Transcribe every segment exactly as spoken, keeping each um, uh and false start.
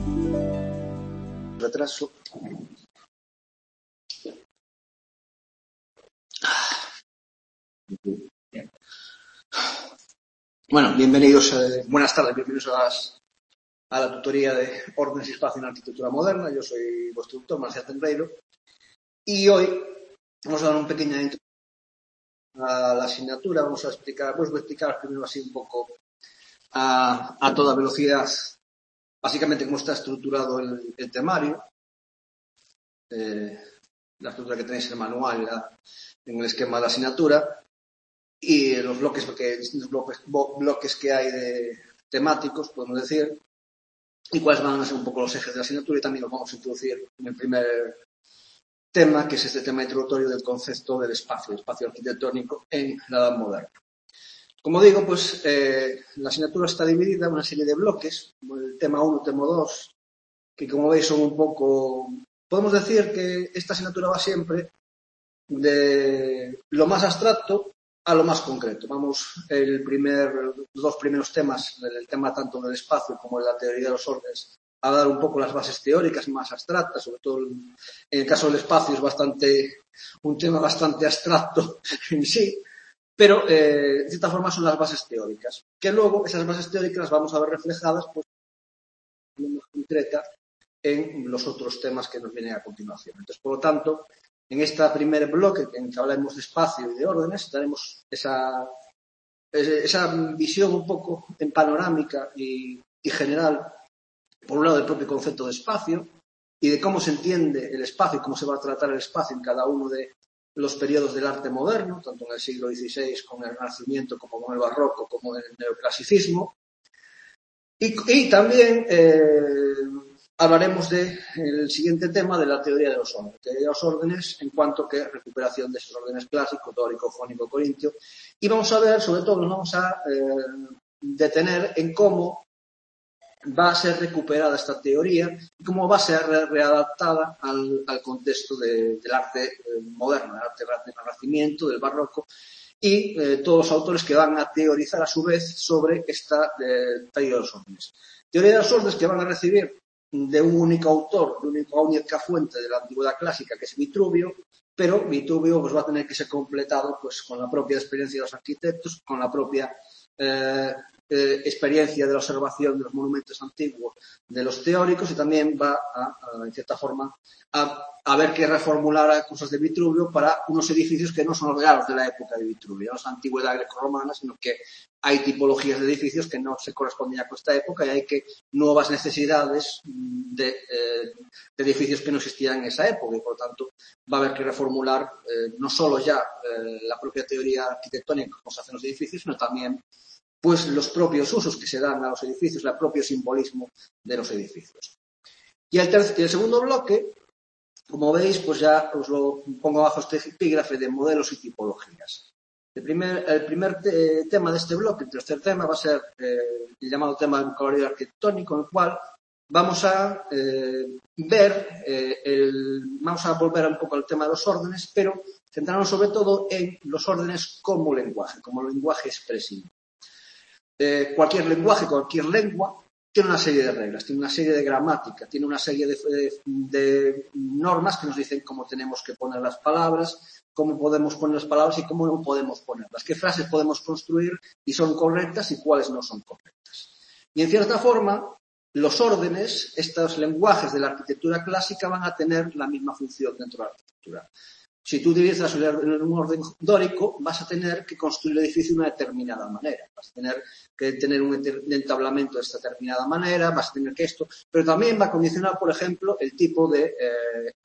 Retraso. Bueno, bienvenidos, eh, buenas tardes, bienvenidos a, las, a la tutoría de órdenes y espacio en arquitectura moderna. Yo soy vuestro tutor, Marcial Tenreiro, y hoy vamos a dar una pequeña introducción a la asignatura. Vamos a explicar, pues voy a explicar primero así un poco a, a toda velocidad, básicamente cómo está estructurado el, el temario, eh, la estructura que tenéis en el manual, la, en el esquema de la asignatura, y los bloques que, distintos bloques, bloques que hay de temáticos, podemos decir, y cuáles van a ser un poco los ejes de la asignatura, y también los vamos a introducir en el primer tema, que es este tema introductorio del concepto del espacio, el espacio arquitectónico en la Edad Moderna. Como digo, pues eh, la asignatura está dividida en una serie de bloques, como el tema uno, tema dos, que como veis son un poco... Podemos decir que esta asignatura va siempre de lo más abstracto a lo más concreto. Vamos, el primer, los dos primeros temas, el tema tanto del espacio como de la teoría de los órdenes, a dar un poco las bases teóricas más abstractas, sobre todo en el caso del espacio es bastante, un tema bastante abstracto en sí, pero eh, de cierta forma son las bases teóricas, que luego esas bases teóricas las vamos a ver reflejadas pues, de forma más concreta en los otros temas que nos vienen a continuación. Entonces, por lo tanto, en este primer bloque, en que hablamos de espacio y de órdenes, daremos esa, esa visión un poco en panorámica y, y general, por un lado, del propio concepto de espacio y de cómo se entiende el espacio y cómo se va a tratar el espacio en cada uno de los periodos del arte moderno, tanto en el siglo dieciséis con el Renacimiento, como con el Barroco, como en el Neoclasicismo. Y, y también... Eh, hablaremos del siguiente tema de la teoría de los órdenes. Teoría de los órdenes en cuanto que recuperación de esos órdenes clásicos, dórico, jónico, corintio. Y vamos a ver, sobre todo, nos vamos a eh, detener en cómo va a ser recuperada esta teoría y cómo va a ser re readaptada al, al contexto de, del arte eh, moderno, del arte del Renacimiento, del Barroco, y eh, todos los autores que van a teorizar a su vez sobre esta eh, teoría de los órdenes. Teoría de los órdenes que van a recibir de un único autor, de una única fuente de la antigüedad clásica, que es Vitruvio, pero Vitruvio pues, va a tener que ser completado pues, con la propia experiencia de los arquitectos, con la propia eh, eh, experiencia de la observación de los monumentos antiguos de los teóricos, y también va a, a en cierta forma, a, a ver que reformular cosas de Vitruvio para unos edificios que no son los regalos de la época de Vitruvio, no es la antigüedad grecorromana, sino que hay tipologías de edificios que no se correspondían con esta época y hay que nuevas necesidades de, eh, de edificios que no existían en esa época, y por lo tanto va a haber que reformular eh, no solo ya eh, la propia teoría arquitectónica como se hacen los edificios, sino también pues los propios usos que se dan a los edificios, el propio simbolismo de los edificios. Y el, tercer, el segundo bloque, como veis, pues ya os lo pongo abajo este epígrafe de modelos y tipologías. El primer, el primer te, tema de este bloque, el tercer tema, va a ser eh, el llamado tema del vocabulario arquitectónico, en el cual vamos a eh, ver, eh, el, vamos a volver un poco al tema de los órdenes, pero centrarnos sobre todo en los órdenes como lenguaje, como lenguaje expresivo. Eh, cualquier lenguaje, cualquier lengua, tiene una serie de reglas, tiene una serie de gramática, tiene una serie de, de, de normas que nos dicen cómo tenemos que poner las palabras, cómo podemos poner las palabras y cómo no podemos ponerlas, qué frases podemos construir y son correctas y cuáles no son correctas. Y en cierta forma, los órdenes, estos lenguajes de la arquitectura clásica van a tener la misma función dentro de la arquitectura. Si tú utilizas un orden dórico, vas a tener que construir el edificio de una determinada manera. Vas a tener que tener un entablamento de esta determinada manera, vas a tener que esto, pero también va a condicionar, por ejemplo, el tipo de, eh,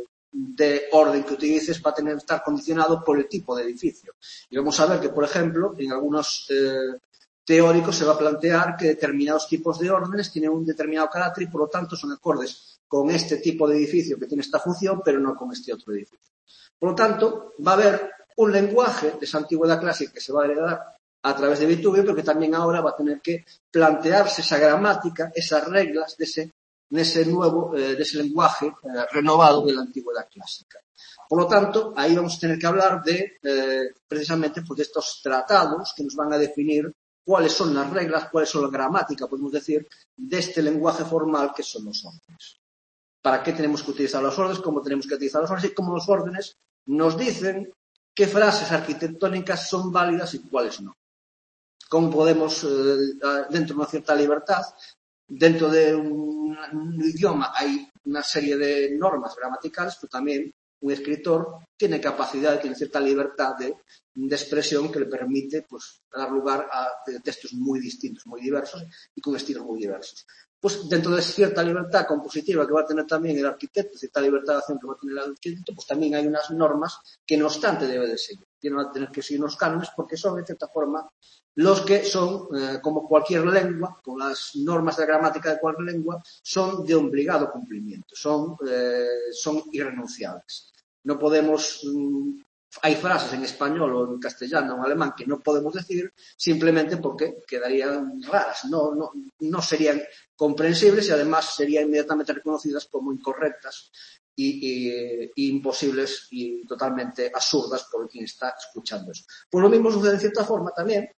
de orden que utilices, va a tener que estar condicionado por el tipo de edificio. Y vamos a ver que, por ejemplo, en algunos eh, teóricos se va a plantear que determinados tipos de órdenes tienen un determinado carácter y, por lo tanto, son acordes con este tipo de edificio que tiene esta función, pero no con este otro edificio. Por lo tanto, va a haber un lenguaje de esa antigüedad clásica que se va a heredar a través de Vitruvio, pero que también ahora va a tener que plantearse esa gramática, esas reglas de ese, de ese nuevo, eh, de ese lenguaje eh, renovado de la antigüedad clásica. Por lo tanto, ahí vamos a tener que hablar de, eh, precisamente, pues, de estos tratados que nos van a definir cuáles son las reglas, cuáles son la gramática, podemos decir, de este lenguaje formal que son los órdenes. ¿Para qué tenemos que utilizar los órdenes? ¿Cómo tenemos que utilizar los órdenes? Y cómo los órdenes nos dicen qué frases arquitectónicas son válidas y cuáles no. Cómo podemos, eh, dentro de una cierta libertad, dentro de un, un idioma hay una serie de normas gramaticales, pero también un escritor tiene capacidad, tiene cierta libertad de, de expresión que le permite pues, dar lugar a textos muy distintos, muy diversos y con estilos muy diversos. Pues dentro de cierta libertad compositiva que va a tener también el arquitecto, cierta libertad de acción que va a tener el arquitecto, pues también hay unas normas que no obstante debe de seguir. Tiene que tener que seguir unos cánones porque son, de cierta forma, los que son, eh, como cualquier lengua, con las normas de gramática de cualquier lengua, son de obligado cumplimiento, son, eh, son irrenunciables. No podemos, mmm, hay frases en español o en castellano o en alemán que no podemos decir simplemente porque quedarían raras, no, no, no serían comprensibles y además serían inmediatamente reconocidas como incorrectas y, y, y imposibles y totalmente absurdas por quien está escuchando eso. Pues lo mismo sucede en cierta forma también,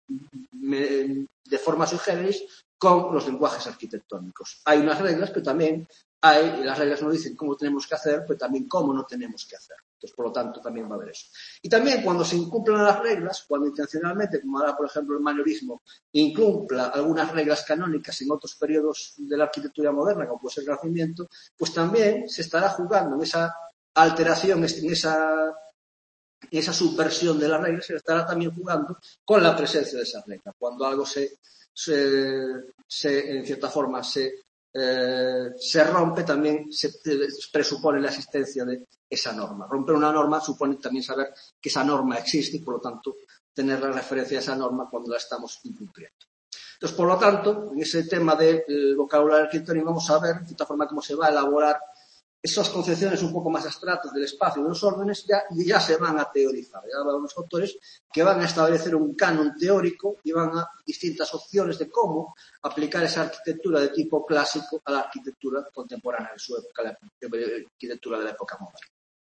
me, de forma sui generis, con los lenguajes arquitectónicos. Hay unas reglas, pero también hay, y las reglas nos dicen cómo tenemos que hacer, pero también cómo no tenemos que hacer. Entonces, por lo tanto, también va a haber eso. Y también cuando se incumplen las reglas, cuando intencionalmente, como ahora, por ejemplo, el manierismo, incumpla algunas reglas canónicas en otros periodos de la arquitectura moderna, como puede ser el Renacimiento, pues también se estará jugando en esa alteración, en esa, en esa subversión de las reglas, se estará también jugando con la presencia de esas reglas. Cuando algo se, se, se en cierta forma, se Eh, se rompe, también se presupone la existencia de esa norma. Romper una norma supone también saber que esa norma existe y, por lo tanto, tener la referencia a esa norma cuando la estamos incumpliendo. Entonces, por lo tanto, en ese tema del vocabulario arquitectónico vamos a ver, de cierta forma, cómo se va a elaborar esas concepciones un poco más abstractas del espacio y de los órdenes ya, ya se van a teorizar. Ya van los autores que van a establecer un canon teórico y van a distintas opciones de cómo aplicar esa arquitectura de tipo clásico a la arquitectura contemporánea de su época, la arquitectura de la época moderna.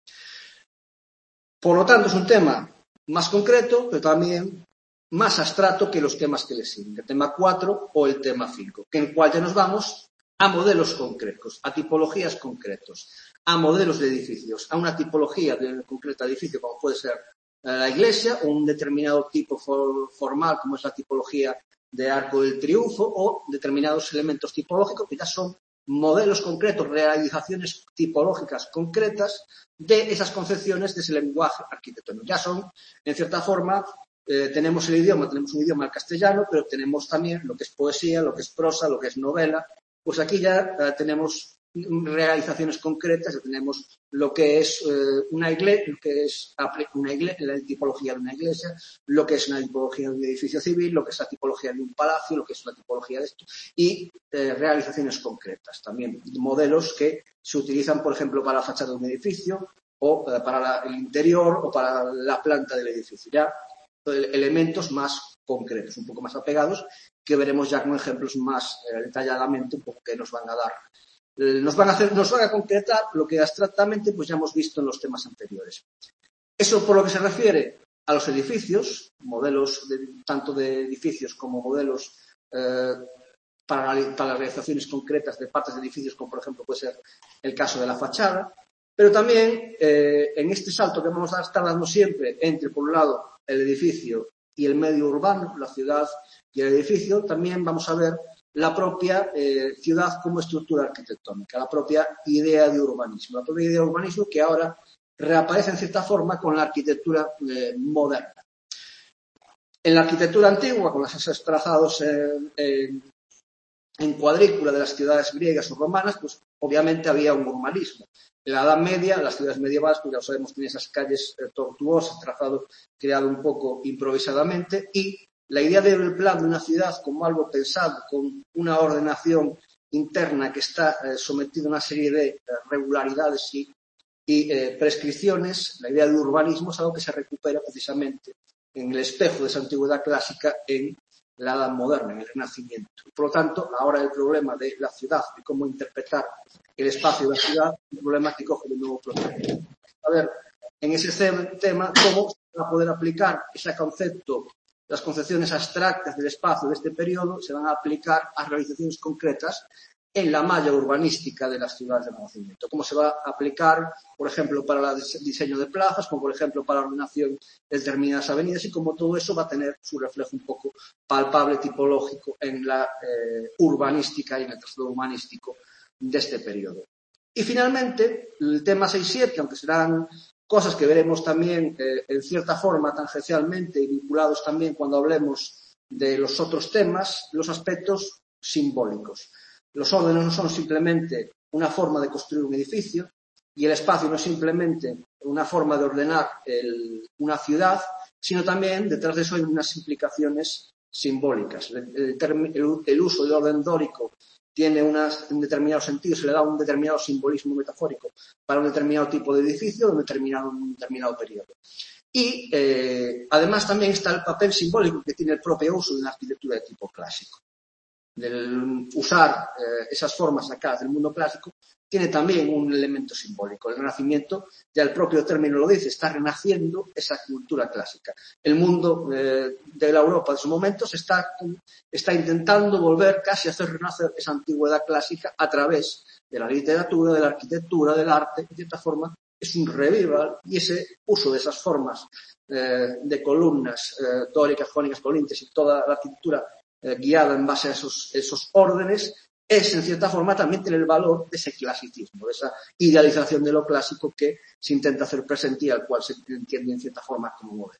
Por lo tanto, es un tema más concreto, pero también más abstracto que los temas que le siguen, el tema cuatro o el tema cinco, que en el cual ya nos vamos a modelos concretos, a tipologías concretos, a modelos de edificios, a una tipología de concreta de edificio como puede ser eh, la iglesia o un determinado tipo for, formal como es la tipología de Arco del Triunfo o determinados elementos tipológicos que ya son modelos concretos, realizaciones tipológicas concretas de esas concepciones de ese lenguaje arquitectónico. Ya son, en cierta forma, eh, tenemos el idioma, tenemos un idioma castellano, pero tenemos también lo que es poesía, lo que es prosa, lo que es novela. Pues aquí ya eh, tenemos realizaciones concretas, ya tenemos lo que es eh, una iglesia, lo que es una iglesia, la tipología de una iglesia, lo que es una tipología de un edificio civil, lo que es la tipología de un palacio, lo que es la tipología de esto, y eh, realizaciones concretas. También modelos que se utilizan, por ejemplo, para la fachada de un edificio, o eh, para la, el interior, o para la planta del edificio. Ya elementos más concretos, un poco más apegados, que veremos ya con ejemplos más eh, detalladamente, un poco que nos van a dar, eh, nos van a hacer, nos van a concretar lo que abstractamente pues ya hemos visto en los temas anteriores. Eso por lo que se refiere a los edificios, modelos de, tanto de edificios como modelos eh, para, para las realizaciones concretas de partes de edificios, como por ejemplo puede ser el caso de la fachada, pero también eh, en este salto que vamos a estar dando siempre entre, por un lado, el edificio y el medio urbano, la ciudad y el edificio, también vamos a ver la propia eh, ciudad como estructura arquitectónica, la propia idea de urbanismo, la propia idea de urbanismo que ahora reaparece en cierta forma con la arquitectura eh, moderna. En la arquitectura antigua, con esos trazados en, en, en cuadrícula de las ciudades griegas o romanas, pues obviamente había un urbanismo. En la Edad Media, las ciudades medievales, pues ya lo sabemos, tenían esas calles eh, tortuosas, trazado creado un poco improvisadamente, y la idea del plan de una ciudad como algo pensado, con una ordenación interna que está eh, sometida a una serie de eh, regularidades y, y eh, prescripciones, la idea de urbanismo es algo que se recupera precisamente en el espejo de esa antigüedad clásica en la Edad Moderna, en el Renacimiento. Por lo tanto, ahora el problema de la ciudad, de cómo interpretar el espacio de la ciudad, es un problema que coge de nuevo protagonismo. A ver, en ese tema, cómo se va a poder aplicar ese concepto las concepciones abstractas del espacio de este periodo se van a aplicar a realizaciones concretas en la malla urbanística de las ciudades del Renacimiento. Cómo se va a aplicar, por ejemplo, para el diseño de plazas, como por ejemplo para la ordenación de determinadas avenidas, y cómo todo eso va a tener su reflejo un poco palpable, tipológico, en la eh, urbanística y en el trazado humanístico de este periodo. Y finalmente, el tema seis siete, aunque serán cosas que veremos también eh, en cierta forma tangencialmente y vinculados también cuando hablemos de los otros temas, los aspectos simbólicos. Los órdenes no son simplemente una forma de construir un edificio y el espacio no es simplemente una forma de ordenar el, una ciudad, sino también detrás de eso hay unas implicaciones simbólicas. El, el, el, el uso del orden dórico tiene unas, un determinado sentido, se le da un determinado simbolismo metafórico para un determinado tipo de edificio de un determinado, un determinado periodo. Y eh, además también está el papel simbólico que tiene el propio uso de una arquitectura de tipo clásico. Del usar eh, esas formas sacadas del mundo clásico, tiene también un elemento simbólico. El Renacimiento, ya el propio término lo dice, está renaciendo esa cultura clásica. El mundo eh, de la Europa de esos momentos está, está intentando volver casi a hacer renacer esa antigüedad clásica a través de la literatura, de la arquitectura, del arte. De cierta forma, es un revival y ese uso de esas formas eh, de columnas eh, dóricas, jónicas, colintes y toda la arquitectura Eh, guiada en base a esos, esos órdenes, es en cierta forma también tener el valor de ese clasicismo, de esa idealización de lo clásico que se intenta hacer presente y al cual se entiende en cierta forma como moderno.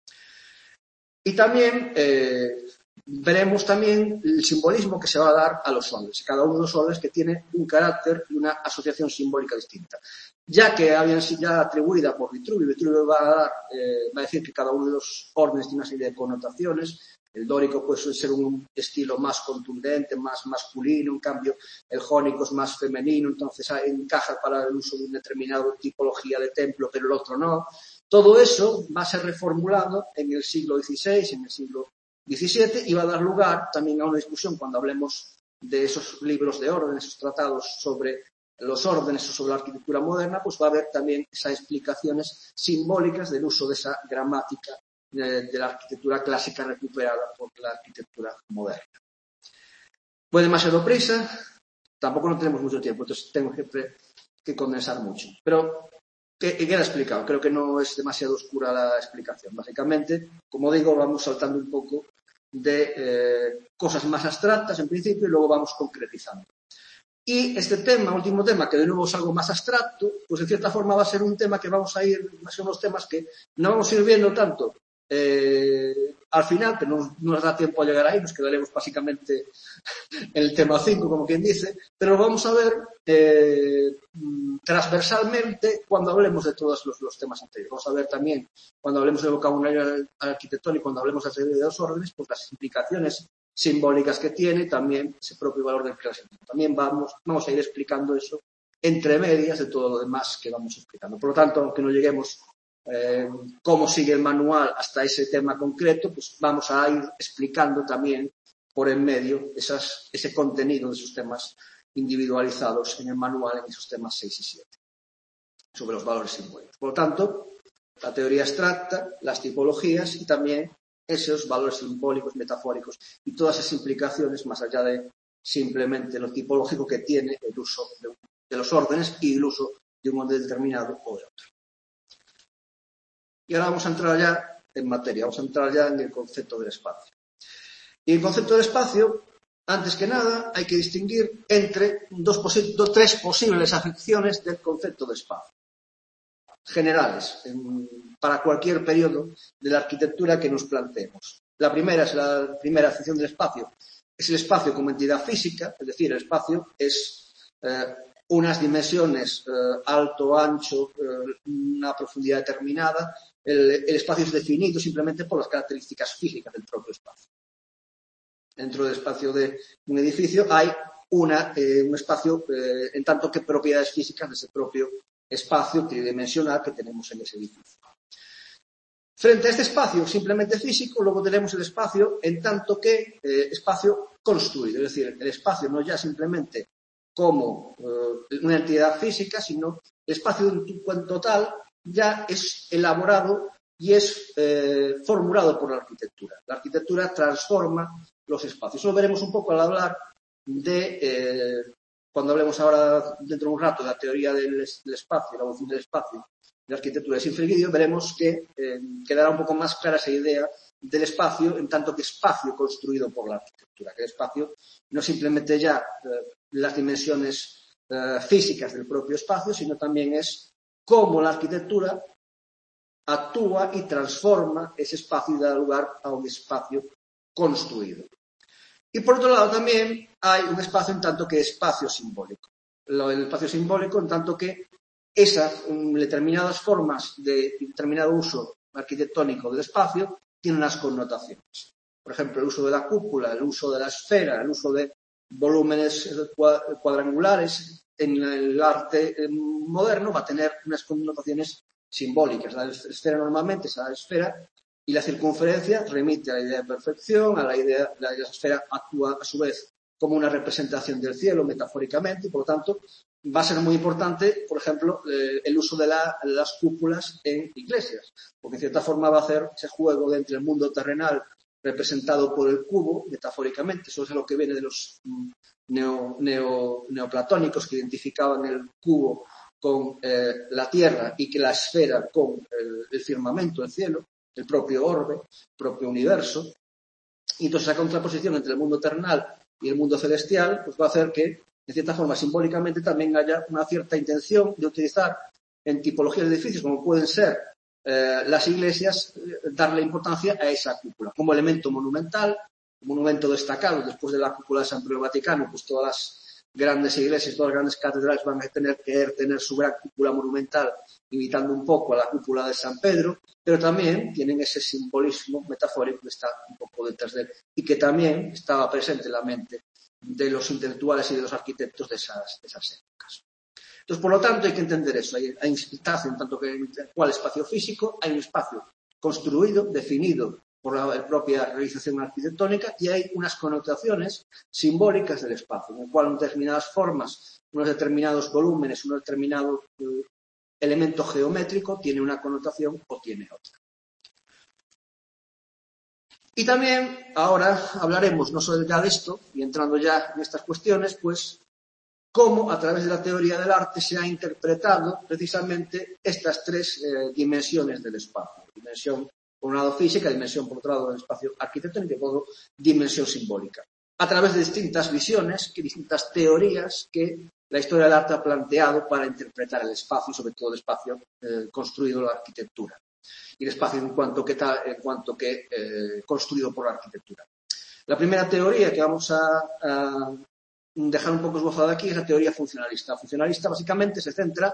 Y también eh, veremos también el simbolismo que se va a dar a los órdenes, cada uno de los órdenes que tiene un carácter y una asociación simbólica distinta. Ya que habían sido ya atribuida por Vitruvio, Vitruvio va a, dar, eh, va a decir que cada uno de los órdenes tiene una serie de connotaciones. El dórico puede ser un estilo más contundente, más masculino, en cambio el jónico es más femenino, entonces encaja para el uso de una determinada tipología de templo, pero el otro no. Todo eso va a ser reformulado en el siglo dieciséis, en el siglo diecisiete, y va a dar lugar también a una discusión cuando hablemos de esos libros de orden, esos tratados sobre los órdenes o sobre la arquitectura moderna, pues va a haber también esas explicaciones simbólicas del uso de esa gramática de la arquitectura clásica recuperada por la arquitectura moderna. Voy demasiado prisa, tampoco no tenemos mucho tiempo, entonces tengo siempre que condensar mucho. Pero que, que queda explicado, creo que no es demasiado oscura la explicación. Básicamente, como digo, vamos saltando un poco de eh, cosas más abstractas en principio y luego vamos concretizando. Y este tema, último tema, que de nuevo es algo más abstracto, pues en cierta forma va a ser un tema que vamos a ir, va a ser unos temas que no vamos a ir viendo tanto Eh, al final, que no, no nos da tiempo a llegar ahí, nos quedaremos básicamente en el tema cinco, como quien dice, pero lo vamos a ver eh, transversalmente cuando hablemos de todos los, los temas anteriores. Vamos a ver también, cuando hablemos del vocabulario arquitectónico, cuando hablemos de la teoría de los órdenes, pues las implicaciones simbólicas que tiene, también ese propio valor del clasicismo. También vamos, vamos a ir explicando eso entre medias de todo lo demás que vamos explicando. Por lo tanto, aunque no lleguemos Eh, cómo sigue el manual hasta ese tema concreto, pues vamos a ir explicando también por en medio esas, ese contenido de esos temas individualizados en el manual, en esos temas seis y siete, sobre los valores simbólicos. Por lo tanto, la teoría abstracta, las tipologías y también esos valores simbólicos, metafóricos y todas esas implicaciones más allá de simplemente lo tipológico que tiene el uso de, de los órdenes y el uso de un orden determinado o de otro. Y ahora vamos a entrar ya en materia, vamos a entrar ya en el concepto del espacio. Y el concepto del espacio, antes que nada, hay que distinguir entre dos, posi- dos tres posibles acepciones del concepto de espacio, generales, en, para cualquier periodo de la arquitectura que nos planteemos. La primera es la primera acepción del espacio, es el espacio como entidad física, es decir, el espacio es eh, unas dimensiones eh, alto, ancho, eh, una profundidad determinada. El, el espacio es definido simplemente por las características físicas del propio espacio. Dentro del espacio de un edificio hay una, eh, un espacio eh, en tanto que propiedades físicas de ese propio espacio tridimensional que tenemos en ese edificio. Frente a este espacio simplemente físico, luego tenemos el espacio en tanto que eh, espacio construido, es decir, el espacio no ya simplemente como eh, una entidad física, sino el espacio en total ya es elaborado y es eh, formulado por la arquitectura. La arquitectura transforma los espacios. Eso lo veremos un poco al hablar de, eh, cuando hablemos ahora dentro de un rato de la teoría del, del espacio, la evolución del espacio, de la arquitectura de Sinfreguidio, veremos que eh, quedará un poco más clara esa idea del espacio en tanto que espacio construido por la arquitectura, que el espacio no simplemente ya eh, las dimensiones eh, físicas del propio espacio, sino también es cómo la arquitectura actúa y transforma ese espacio y da lugar a un espacio construido. Y por otro lado también hay un espacio en tanto que espacio simbólico. El espacio simbólico en tanto que esas um, determinadas formas de determinado uso arquitectónico del espacio tienen unas connotaciones. Por ejemplo, el uso de la cúpula, el uso de la esfera, el uso de volúmenes cuadrangulares en el arte moderno va a tener unas connotaciones simbólicas. La esfera normalmente es la esfera y la circunferencia remite a la idea de perfección, a la idea de la esfera actúa a su vez como una representación del cielo metafóricamente y por lo tanto va a ser muy importante, por ejemplo, eh, el uso de, la, de las cúpulas en iglesias, porque en cierta forma va a hacer ese juego de entre el mundo terrenal representado por el cubo, metafóricamente. Eso es lo que viene de los neo, neo, neoplatónicos que identificaban el cubo con eh, la tierra y que la esfera con el, el firmamento, el cielo, el propio orbe, el propio universo. Y entonces esa contraposición entre el mundo terrenal y el mundo celestial pues va a hacer que, de cierta forma, simbólicamente también haya una cierta intención de utilizar en tipologías de edificios, como pueden ser eh, las iglesias, eh, darle importancia a esa cúpula como elemento monumental, monumento destacado. Después de la cúpula de San Pedro Vaticano, pues todas las grandes iglesias, todas las grandes catedrales van a tener que tener su gran cúpula monumental, imitando un poco a la cúpula de San Pedro, pero también tienen ese simbolismo metafórico que está un poco detrás de él y que también estaba presente en la mente de los intelectuales y de los arquitectos de esas, de esas épocas. Entonces, por lo tanto, hay que entender eso. Hay, hay instancia en tanto que en cual espacio físico, hay un espacio construido, definido por la propia realización arquitectónica y hay unas connotaciones simbólicas del espacio, en el cual unas determinadas formas, unos determinados volúmenes, un determinado eh, elemento geométrico tiene una connotación o tiene otra. Y también ahora hablaremos no solo ya de esto, y entrando ya en estas cuestiones, pues cómo a través de la teoría del arte se ha interpretado precisamente estas tres eh, dimensiones del espacio. Dimensión por un lado física, dimensión por otro lado del espacio arquitectónico y por otro dimensión simbólica. A través de distintas visiones, que distintas teorías que la historia del arte ha planteado para interpretar el espacio, sobre todo el espacio eh, construido en la arquitectura. Y el espacio en cuanto que, ta, en cuanto que eh, construido por la arquitectura. La primera teoría que vamos a, a dejar un poco esbozada aquí es la teoría funcionalista. La funcionalista básicamente se centra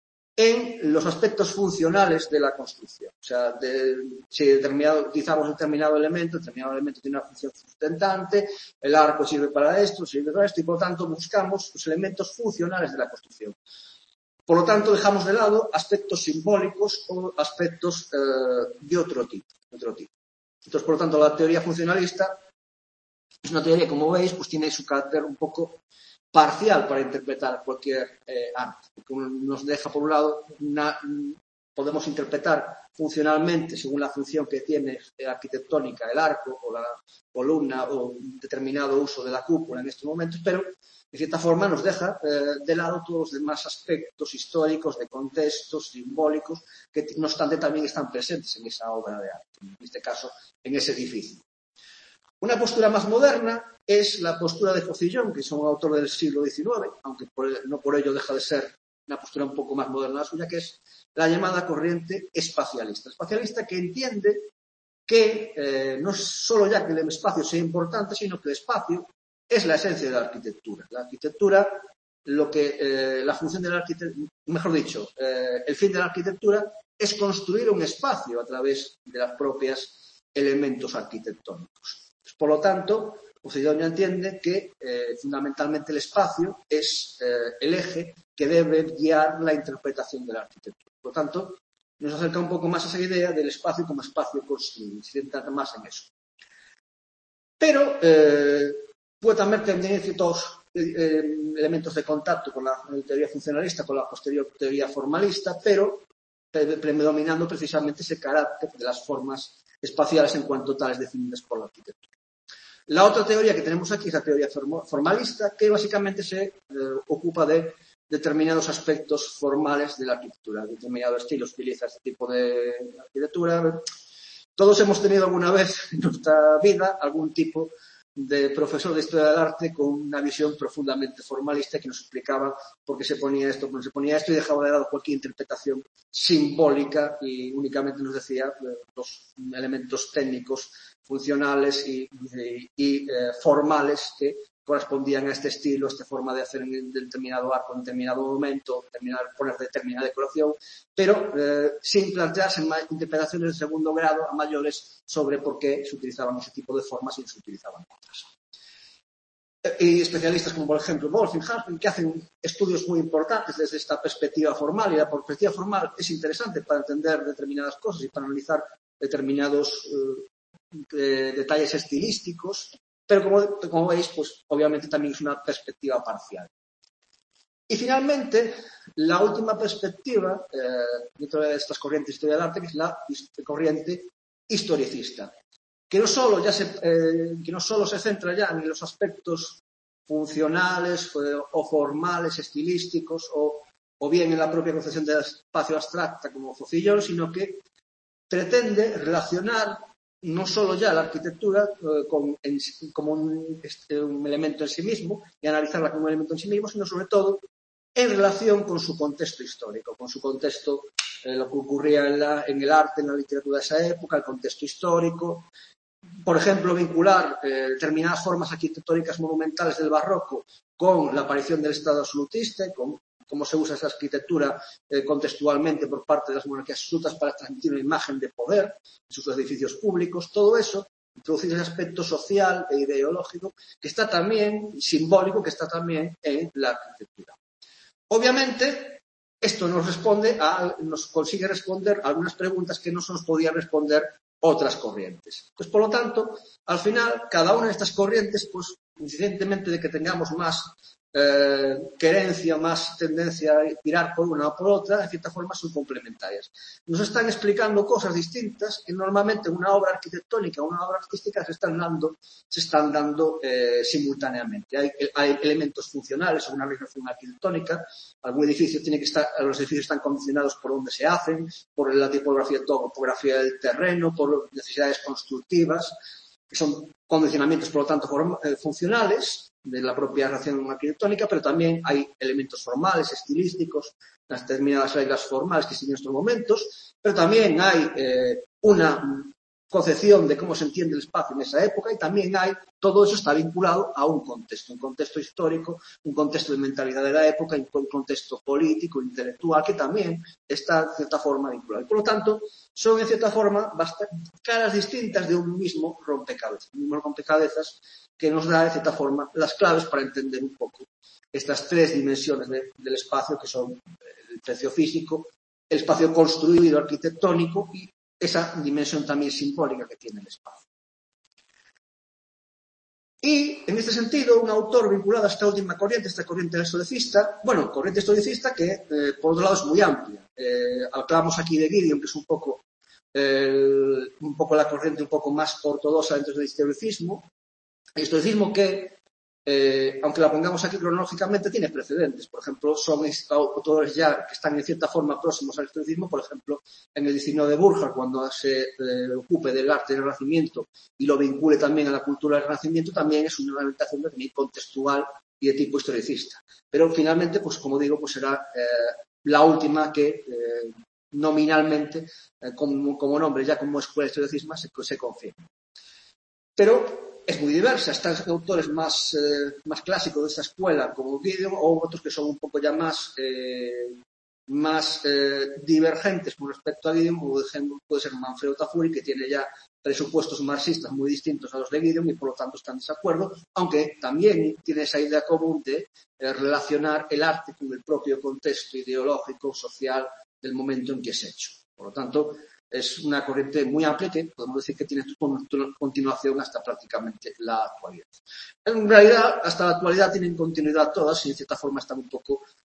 en los aspectos funcionales de la construcción. O sea, de, si determinado, utilizamos un determinado elemento, el determinado elemento tiene una función sustentante, el arco sirve para esto, sirve para esto, y por lo tanto buscamos los elementos funcionales de la construcción. Por lo tanto, dejamos de lado aspectos simbólicos o aspectos eh, de otro tipo, de otro tipo. Entonces, por lo tanto, la teoría funcionalista es una teoría, como veis, pues tiene su carácter un poco parcial para interpretar cualquier eh, arte. Porque nos deja, por un lado, una, podemos interpretar funcionalmente, según la función que tiene arquitectónica el arco o la columna o un determinado uso de la cúpula en estos momentos, pero de cierta forma nos deja eh, de lado todos los demás aspectos históricos, de contextos, simbólicos, que no obstante también están presentes en esa obra de arte, en este caso en ese edificio. Una postura más moderna es la postura de Faucillon, que es un autor del siglo diecinueve, aunque por, no por ello deja de ser una postura un poco más moderna la suya, que es la llamada corriente espacialista. Espacialista que entiende que eh, no es solo ya que el espacio sea importante, sino que el espacio es la esencia de la arquitectura. La arquitectura, lo que eh, la función de la arquitectura, mejor dicho, eh, el fin de la arquitectura es construir un espacio a través de los propios elementos arquitectónicos. Por lo tanto, Faucillon entiende que eh, fundamentalmente el espacio es eh, el eje que debe guiar la interpretación de la arquitectura. Por lo tanto, nos acerca un poco más a esa idea del espacio como espacio construido, se centra más en eso. Pero eh, puede también tener ciertos eh, elementos de contacto con la teoría funcionalista, con la posterior teoría formalista, pero predominando precisamente ese carácter de las formas espaciales en cuanto tales definidas por la arquitectura. La otra teoría que tenemos aquí es la teoría formalista, que básicamente se eh, ocupa de determinados aspectos formales de la arquitectura. Determinado estilo utiliza este tipo de arquitectura. Todos hemos tenido alguna vez en nuestra vida algún tipo de profesor de historia del arte con una visión profundamente formalista que nos explicaba por qué se ponía esto, por qué se ponía esto y dejaba de lado cualquier interpretación simbólica y únicamente nos decía eh, los elementos técnicos, funcionales y, y, y eh, formales que correspondían a este estilo, a esta forma de hacer en determinado arco, en determinado momento, determinar, poner determinada decoración, pero eh, sin plantearse interpretaciones de segundo grado a mayores sobre por qué se utilizaban ese tipo de formas y no se utilizaban otras. Y especialistas como, por ejemplo, Wolf y Hartmann, que hacen estudios muy importantes desde esta perspectiva formal, y la perspectiva formal es interesante para entender determinadas cosas y para analizar determinados eh, eh, detalles estilísticos, pero como, como veis, pues obviamente también es una perspectiva parcial. Y finalmente, la última perspectiva eh, dentro de estas corrientes de historia del arte, que es la corriente historicista, que no solo, ya se, eh, que no solo se centra ya en los aspectos funcionales eh, o formales, estilísticos, o, o bien en la propia concepción del espacio abstracta como Focillol, sino que pretende relacionar no solo ya la arquitectura eh, con, en, como un, este, un elemento en sí mismo y analizarla como un elemento en sí mismo, sino sobre todo en relación con su contexto histórico, con su contexto, eh, lo que ocurría en, la, en el arte, en la literatura de esa época, el contexto histórico. Por ejemplo, vincular eh, determinadas formas arquitectónicas monumentales del barroco con la aparición del Estado absolutista y con cómo se usa esa arquitectura eh, contextualmente por parte de las monarquías absolutas para transmitir una imagen de poder en sus edificios públicos. Todo eso, introducir ese aspecto social e ideológico que está también, simbólico, que está también en la arquitectura. Obviamente, esto nos responde a, nos consigue responder a algunas preguntas que no se nos podían responder otras corrientes. Pues, por lo tanto, al final, cada una de estas corrientes, pues, independientemente de que tengamos más eh, querencia, más tendencia a tirar por una o por otra, de cierta forma son complementarias. Nos están explicando cosas distintas que normalmente en una obra arquitectónica o una obra artística se están dando, se están dando eh, simultáneamente. Hay, hay elementos funcionales o una organización arquitectónica. Algún edificio tiene que estar, los edificios están condicionados por dónde se hacen, por la tipografía, topografía del terreno, por necesidades constructivas, que son condicionamientos, por lo tanto, form, eh, funcionales de la propia relación arquitectónica, pero también hay elementos formales, estilísticos, las determinadas reglas formales que siguen estos momentos, pero también hay eh, una concepción de cómo se entiende el espacio en esa época y también hay, todo eso está vinculado a un contexto, un contexto histórico, un contexto de mentalidad de la época, un contexto político, intelectual, que también está de cierta forma vinculado. Y por lo tanto, son en cierta forma caras distintas de un mismo rompecabezas, un mismo rompecabezas que nos da de cierta forma las claves para entender un poco estas tres dimensiones de, del espacio que son el espacio físico, el espacio construido arquitectónico y esa dimensión también simbólica que tiene el espacio. Y, en este sentido, un autor vinculado a esta última corriente, esta corriente historicista, bueno, corriente historicista que, eh, por otro lado, es muy amplia. Eh, hablamos aquí de Gideon, que es un poco, eh, un poco la corriente un poco más ortodoxa dentro del historicismo. El historicismo que, eh, aunque la pongamos aquí cronológicamente, tiene precedentes. Por ejemplo, son autores ya que están en cierta forma próximos al historicismo. Por ejemplo, en el diecinueve de Burckhardt, cuando se eh, ocupe del arte del Renacimiento y lo vincule también a la cultura del Renacimiento, también es una orientación también contextual y de tipo historicista. Pero finalmente, pues como digo, pues será eh, la última que eh, nominalmente, eh, como, como nombre, ya como escuela de historicismo, se, se confirma. Pero es muy diversa. Están autores más, eh, más clásicos de esta escuela, como Gideon, o otros que son un poco ya más, eh, más eh, divergentes con respecto a Gideon, como por ejemplo puede ser Manfredo Tafuri, que tiene ya presupuestos marxistas muy distintos a los de Gideon y por lo tanto están en desacuerdo, aunque también tiene esa idea común de eh, relacionar el arte con el propio contexto ideológico, social del momento en que es hecho. Por lo tanto, es una corriente muy amplia que podemos decir que tiene continuación hasta prácticamente la actualidad. En realidad, hasta la actualidad tienen continuidad todas y en cierta forma están un poco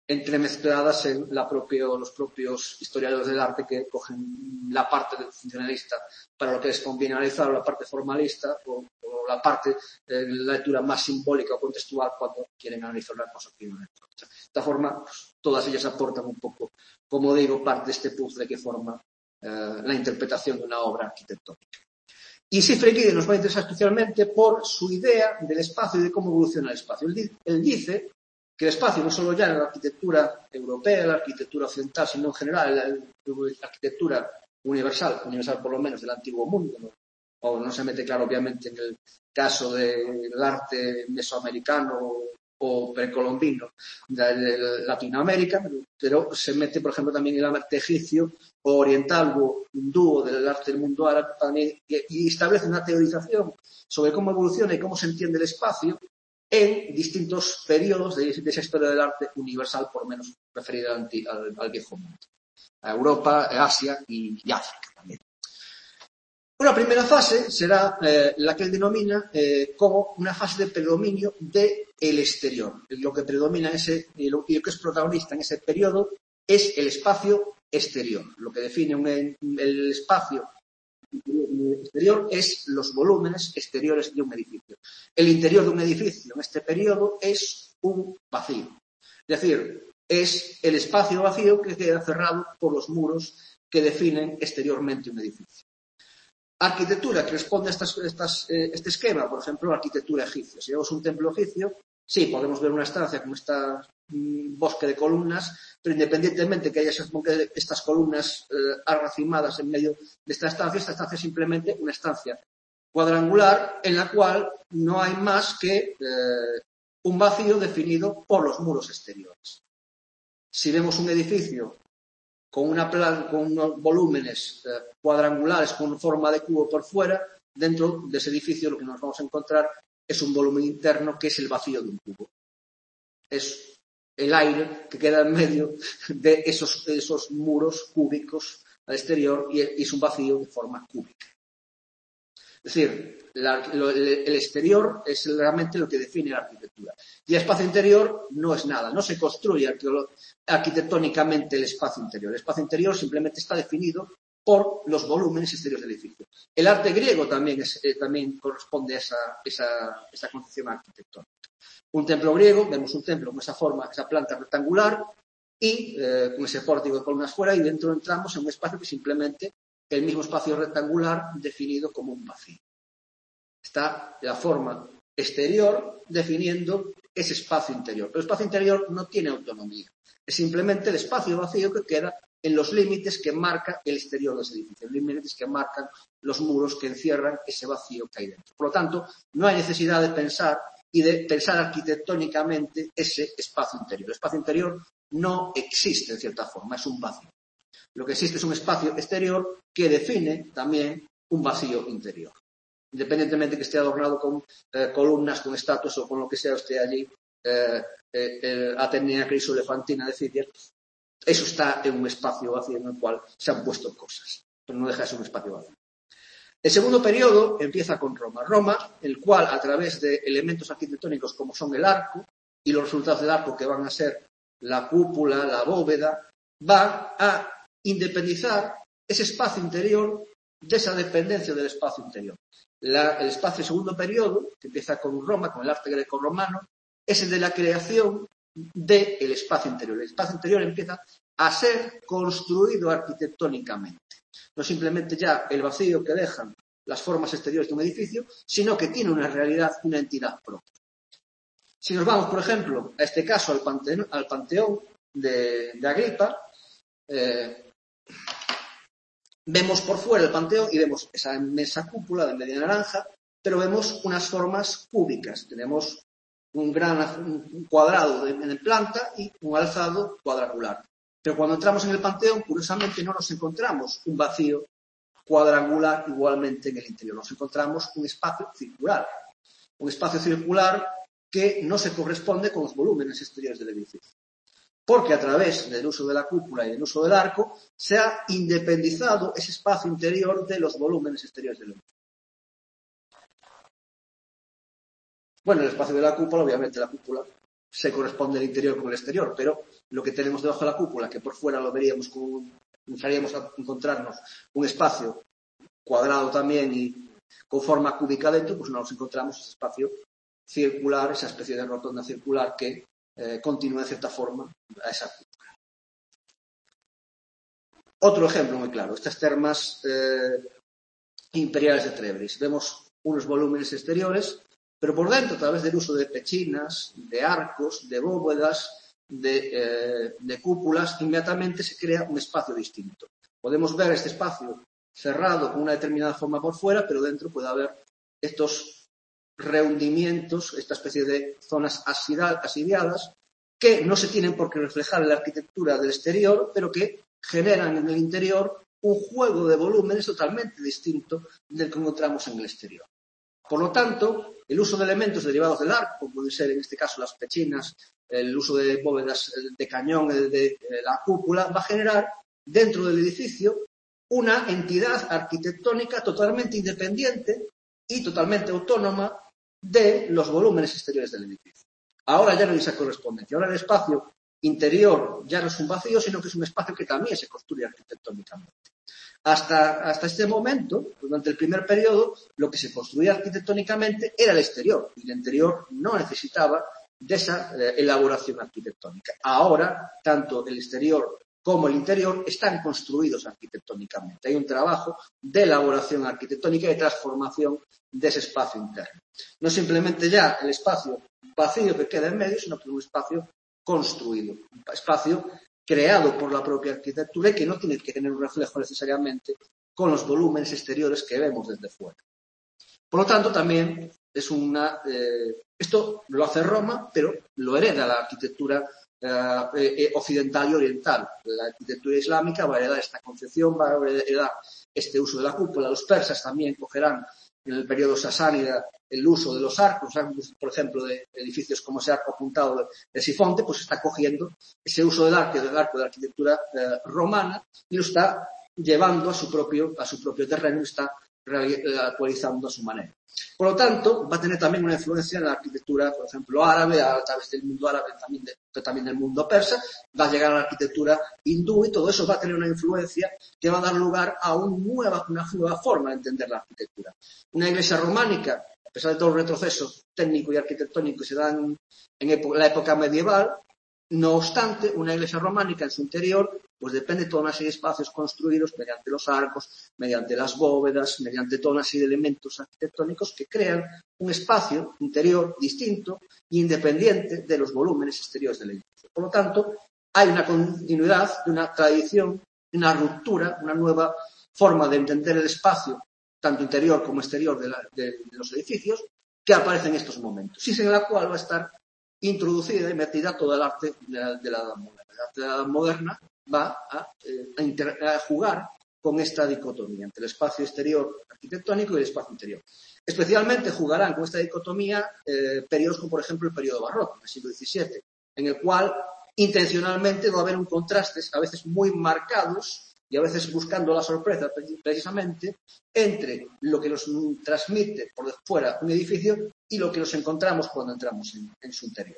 entremezcladas en la propio, los propios historiadores del arte que cogen la parte del funcionalista para lo que les conviene analizar, o la parte formalista, o, o la parte de la lectura más simbólica o contextual cuando quieren analizar una cosa que no es otra. De esta forma, pues, todas ellas aportan un poco, como digo, parte de este puzzle que forma eh, la interpretación de una obra arquitectónica. Y Siegfried Giedel nos va a interesar especialmente por su idea del espacio y de cómo evoluciona el espacio. Él, él dice que el espacio, no solo ya en la arquitectura europea, la arquitectura occidental, sino en general la, la arquitectura universal, universal por lo menos del antiguo mundo, ¿no? O no se mete claro obviamente en el caso del arte mesoamericano o precolombino de, de Latinoamérica, pero se mete, por ejemplo, también en el arte egipcio o oriental o hindú o del arte del mundo árabe también, y establece una teorización sobre cómo evoluciona y cómo se entiende el espacio en distintos periodos de, de esa historia del arte universal, por lo menos referida al, al, al viejo mundo, a Europa, Asia y, y África también. Una primera fase será eh, la que él denomina eh, como una fase de predominio del exterior. Lo que predomina en ese, y lo que es protagonista en ese periodo es el espacio exterior. Lo que define un, el espacio exterior es los volúmenes exteriores de un edificio. El interior de un edificio en este periodo es un vacío. Es decir, es el espacio vacío que queda cerrado por los muros que definen exteriormente un edificio. Arquitectura que responde a estas, estas, eh, este esquema, por ejemplo, la arquitectura egipcia. Si vemos un templo egipcio, sí, podemos ver una estancia con este mm, bosque de columnas, pero independientemente que haya esas, estas columnas eh, arracimadas en medio de esta estancia, esta estancia es simplemente una estancia cuadrangular en la cual no hay más que eh, un vacío definido por los muros exteriores. Si vemos un edificio con, una plan, con unos volúmenes eh, cuadrangulares con forma de cubo por fuera, dentro de ese edificio lo que nos vamos a encontrar es un volumen interno que es el vacío de un cubo. Es el aire que queda en medio de esos, de esos muros cúbicos al exterior y es un vacío de forma cúbica. Es decir, la, lo, el exterior es realmente lo que define la arquitectura. Y el espacio interior no es nada, no se construye arquitectónicamente el espacio interior. El espacio interior simplemente está definido por los volúmenes exteriores del edificio. El arte griego también, es, eh, también corresponde a esa, esa, esa concepción arquitectónica. Un templo griego, vemos un templo con esa forma, esa planta rectangular y eh, con ese pórtico de columnas fuera y dentro entramos en un espacio que simplemente el mismo espacio rectangular definido como un vacío. Está la forma exterior definiendo ese espacio interior. Pero el espacio interior no tiene autonomía. Es simplemente el espacio vacío que queda en los límites que marca el exterior de ese edificio, los límites que marcan los muros que encierran ese vacío que hay dentro. Por lo tanto, no hay necesidad de pensar y de pensar arquitectónicamente ese espacio interior. El espacio interior no existe en cierta forma, es un vacío. Lo que existe es un espacio exterior que define también un vacío interior. Independientemente que esté adornado con eh, columnas, con estatuas o con lo que sea, esté allí eh, eh, eh, Atenea Crisoelefantina de Fidias, eso está en un espacio vacío en el cual se han puesto cosas, pero no deja de ser un espacio vacío. El segundo periodo empieza con Roma. Roma, el cual a través de elementos arquitectónicos como son el arco y los resultados del arco que van a ser la cúpula, la bóveda, va a independizar ese espacio interior de esa dependencia del espacio interior. La, el espacio del segundo periodo, que empieza con Roma, con el arte greco-romano, es el de la creación del espacio interior. El espacio interior empieza a ser construido arquitectónicamente. No simplemente ya el vacío que dejan las formas exteriores de un edificio, sino que tiene una realidad, una entidad propia. Si nos vamos, por ejemplo, a este caso al panteón, al panteón de, de Agripa, eh, vemos por fuera el panteón y vemos esa inmensa cúpula de media naranja, pero vemos unas formas cúbicas. Tenemos un gran un cuadrado de, de planta y un alzado cuadrangular. Pero cuando entramos en el panteón, curiosamente no nos encontramos un vacío cuadrangular igualmente en el interior. Nos encontramos un espacio circular. Un espacio circular que no se corresponde con los volúmenes exteriores del edificio. Porque a través del uso de la cúpula y del uso del arco se ha independizado ese espacio interior de los volúmenes exteriores del edificio. Bueno, el espacio de la cúpula, obviamente la cúpula se corresponde el interior con el exterior, pero lo que tenemos debajo de la cúpula, que por fuera lo veríamos como, entraríamos a encontrarnos un espacio cuadrado también y con forma cúbica dentro, pues nos encontramos ese espacio circular, esa especie de rotonda circular que eh, continúa de cierta forma a esa cúpula. Otro ejemplo muy claro, estas termas eh, imperiales de Trébris. Vemos unos volúmenes exteriores, pero por dentro, a través del uso de pechinas, de arcos, de bóvedas, de, eh, de cúpulas, inmediatamente se crea un espacio distinto. Podemos ver este espacio cerrado con una determinada forma por fuera, pero dentro puede haber estos rehundimientos, esta especie de zonas asiliadas, que no se tienen por qué reflejar en la arquitectura del exterior, pero que generan en el interior un juego de volúmenes totalmente distinto del que encontramos en el exterior. Por lo tanto, el uso de elementos derivados del arco, como pueden ser en este caso las pechinas, el uso de bóvedas de cañón, de, de la cúpula, va a generar dentro del edificio una entidad arquitectónica totalmente independiente y totalmente autónoma de los volúmenes exteriores del edificio. Ahora ya no hay esa correspondencia. Ahora el espacio interior ya no es un vacío, sino que es un espacio que también se construye arquitectónicamente. Hasta, hasta este momento, durante el primer periodo, lo que se construía arquitectónicamente era el exterior, y el interior no necesitaba de esa eh, elaboración arquitectónica. Ahora, tanto el exterior como el interior están construidos arquitectónicamente. Hay un trabajo de elaboración arquitectónica y de transformación de ese espacio interno. No simplemente ya el espacio vacío que queda en medio, sino que es un espacio construido, un espacio creado por la propia arquitectura y que no tiene que tener un reflejo necesariamente con los volúmenes exteriores que vemos desde fuera. Por lo tanto, también es una... Eh, esto lo hace Roma, pero lo hereda la arquitectura eh, eh, occidental y oriental. La arquitectura islámica va a heredar esta concepción, va a heredar este uso de la cúpula. Los persas también cogerán en el periodo sasánida el uso de los arcos, por ejemplo, de edificios como ese arco apuntado de Sifonte, pues está cogiendo ese uso del arco, del arco de la arquitectura eh, romana y lo está llevando a su propio, a su propio terreno y está actualizando a su manera. Por lo tanto, va a tener también una influencia en la arquitectura, por ejemplo, árabe, a través del mundo árabe, también, de, también del mundo persa, va a llegar a la arquitectura hindú y todo eso va a tener una influencia que va a dar lugar a un nueva, una nueva forma de entender la arquitectura. Una iglesia románica, a pesar de todo el retroceso técnico y arquitectónico que se da en, en época, la época medieval, no obstante, una iglesia románica en su interior pues depende de toda una serie de espacios construidos mediante los arcos, mediante las bóvedas, mediante toda una serie de elementos arquitectónicos que crean un espacio interior distinto e independiente de los volúmenes exteriores del edificio. Por lo tanto, hay una continuidad de una tradición, una ruptura, una nueva forma de entender el espacio, tanto interior como exterior de, la, de, de los edificios, que aparece en estos momentos, y en la cual va a estar introducida y metida todo el arte de la, de la Edad Moderna. El arte de la Edad Moderna va a, eh, a, inter, a jugar con esta dicotomía entre el espacio exterior arquitectónico y el espacio interior. Especialmente jugarán con esta dicotomía eh, periodos como, por ejemplo, el periodo barroco, del siglo diecisiete, en el cual intencionalmente va a haber un contrastes a veces muy marcados y a veces buscando la sorpresa precisamente entre lo que nos transmite por fuera un edificio y lo que nos encontramos cuando entramos en, en su interior.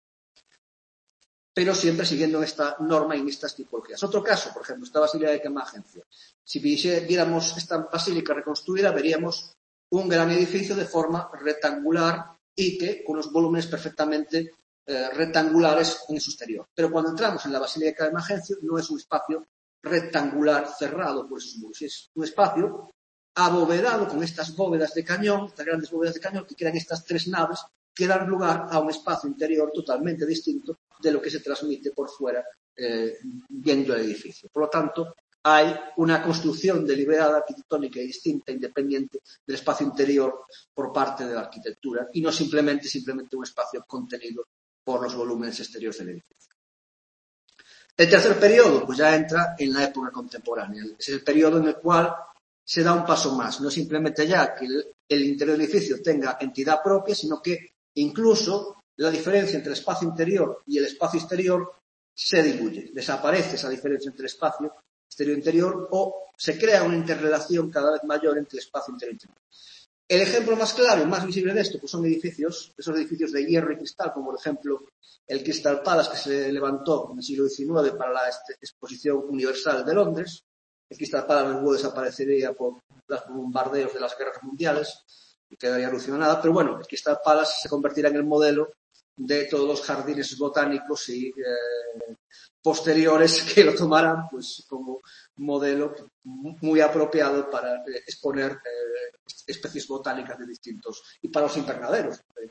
Pero siempre siguiendo esta norma y en estas tipologías. Otro caso, por ejemplo, esta Basílica de Quemagencia. Si viéramos esta basílica reconstruida, veríamos un gran edificio de forma rectangular y que con los volúmenes perfectamente eh, rectangulares en su exterior. Pero cuando entramos en la Basílica de Quemagencia, no es un espacio rectangular cerrado por esos muros, es un espacio abovedado con estas bóvedas de cañón, estas grandes bóvedas de cañón que crean estas tres naves que dan lugar a un espacio interior totalmente distinto de lo que se transmite por fuera eh, viendo el edificio. Por lo tanto, hay una construcción deliberada, arquitectónica y distinta, independiente del espacio interior por parte de la arquitectura y no simplemente, simplemente un espacio contenido por los volúmenes exteriores del edificio. El tercer periodo, pues ya entra en la época contemporánea. Es el periodo en el cual se da un paso más. No simplemente ya que el, el interior del edificio tenga entidad propia, sino que incluso la diferencia entre el espacio interior y el espacio exterior se diluye. Desaparece esa diferencia entre el espacio exterior e interior o se crea una interrelación cada vez mayor entre el espacio interior e interior. El ejemplo más claro y más visible de esto pues son edificios, esos edificios de hierro y cristal, como por ejemplo el Crystal Palace que se levantó en el siglo diecinueve para la Exposición Universal de Londres. El Crystal Palace luego desaparecería por los bombardeos de las guerras mundiales y quedaría alucinada, pero bueno, el Crystal Palace se convertirá en el modelo de todos los jardines botánicos y eh, posteriores que lo tomarán pues como modelo muy apropiado para eh, exponer eh, especies botánicas de distintos y para los invernaderos de,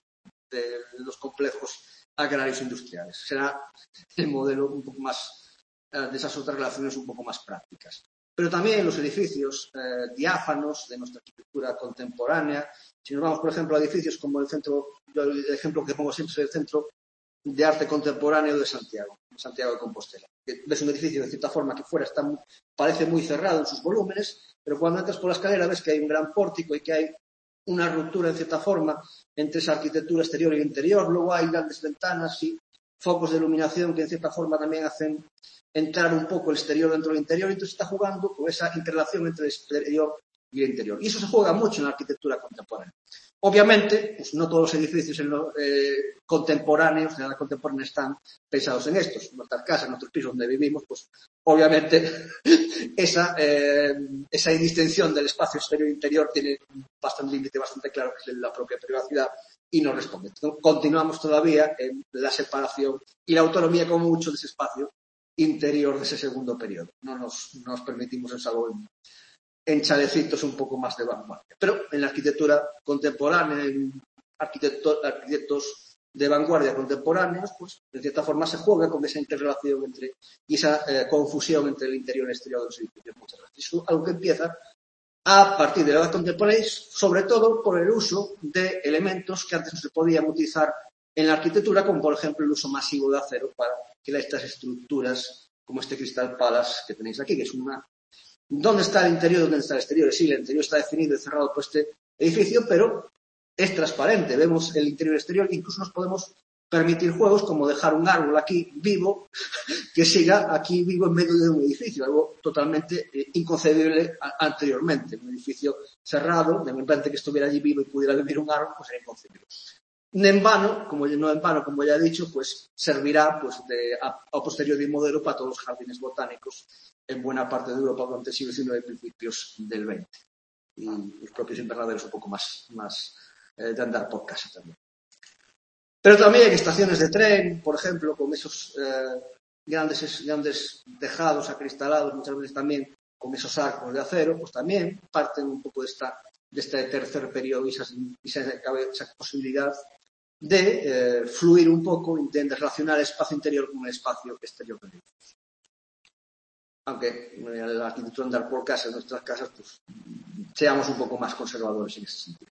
de, de los complejos agrarios industriales. Será el modelo un poco más eh, de esas otras relaciones un poco más prácticas. Pero también los edificios eh, diáfanos de nuestra arquitectura contemporánea. Si nos vamos, por ejemplo, a edificios como el centro, yo el ejemplo que pongo siempre es el Centro de Arte Contemporáneo de Santiago, Santiago de Compostela. Que ves un edificio de cierta forma que fuera está muy, parece muy cerrado en sus volúmenes, pero cuando entras por la escalera ves que hay un gran pórtico y que hay una ruptura en cierta forma entre esa arquitectura exterior y interior. Luego hay grandes ventanas y focos de iluminación que en cierta forma también hacen entrar un poco el exterior dentro del interior, y entonces está jugando con esa interrelación entre el exterior y el interior. Y eso se juega mucho en la arquitectura contemporánea. Obviamente, pues no todos los edificios en lo, eh, contemporáneos, en la contemporánea, están pensados en estos. Nuestras casas, nuestros pisos donde vivimos, pues obviamente esa, eh, esa distinción del espacio exterior e interior tiene bastante límite, bastante claro, que es la propia privacidad, y no responde. Continuamos todavía en la separación y la autonomía como mucho de ese espacio interior de ese segundo periodo. No nos, no nos permitimos en algo en, en chalecitos un poco más de vanguardia. Pero en la arquitectura contemporánea, en arquitecto, arquitectos de vanguardia contemporáneos, pues de cierta forma se juega con esa interrelación entre, y esa eh, confusión entre el interior y el exterior de los edificios muchas veces. Eso es algo que empieza a partir de la edad contemporánea, sobre todo por el uso de elementos que antes no se podían utilizar en la arquitectura, como por ejemplo el uso masivo de acero para que estas estructuras, como este Crystal Palace que tenéis aquí, que es una... ¿Dónde está el interior? ¿Dónde está el exterior? Sí, el interior está definido y cerrado por este edificio, pero es transparente. Vemos el interior y el exterior. Incluso nos podemos permitir juegos como dejar un árbol aquí vivo que siga aquí vivo en medio de un edificio, algo totalmente eh, inconcebible a, anteriormente. Un edificio cerrado, de repente que estuviera allí vivo y pudiera vivir un árbol, pues era inconcebible. En vano, como no en vano, como ya he dicho, pues servirá pues de, a, a posteriori de modelo para todos los jardines botánicos en buena parte de Europa durante el siglo diecinueve y principios del veinte. Y los propios invernaderos un poco más, más eh, de andar por casa también. Pero también estaciones de tren, por ejemplo, con esos eh, grandes, grandes tejados acristalados, muchas veces también con esos arcos de acero, pues también parten un poco de, esta, de este tercer periodo y esa, esa, esa posibilidad de eh, fluir un poco, de relacionar el espacio interior con el espacio exterior del edificio. Aunque eh, la arquitectura andar por casa en nuestras casas, pues seamos un poco más conservadores en ese sentido.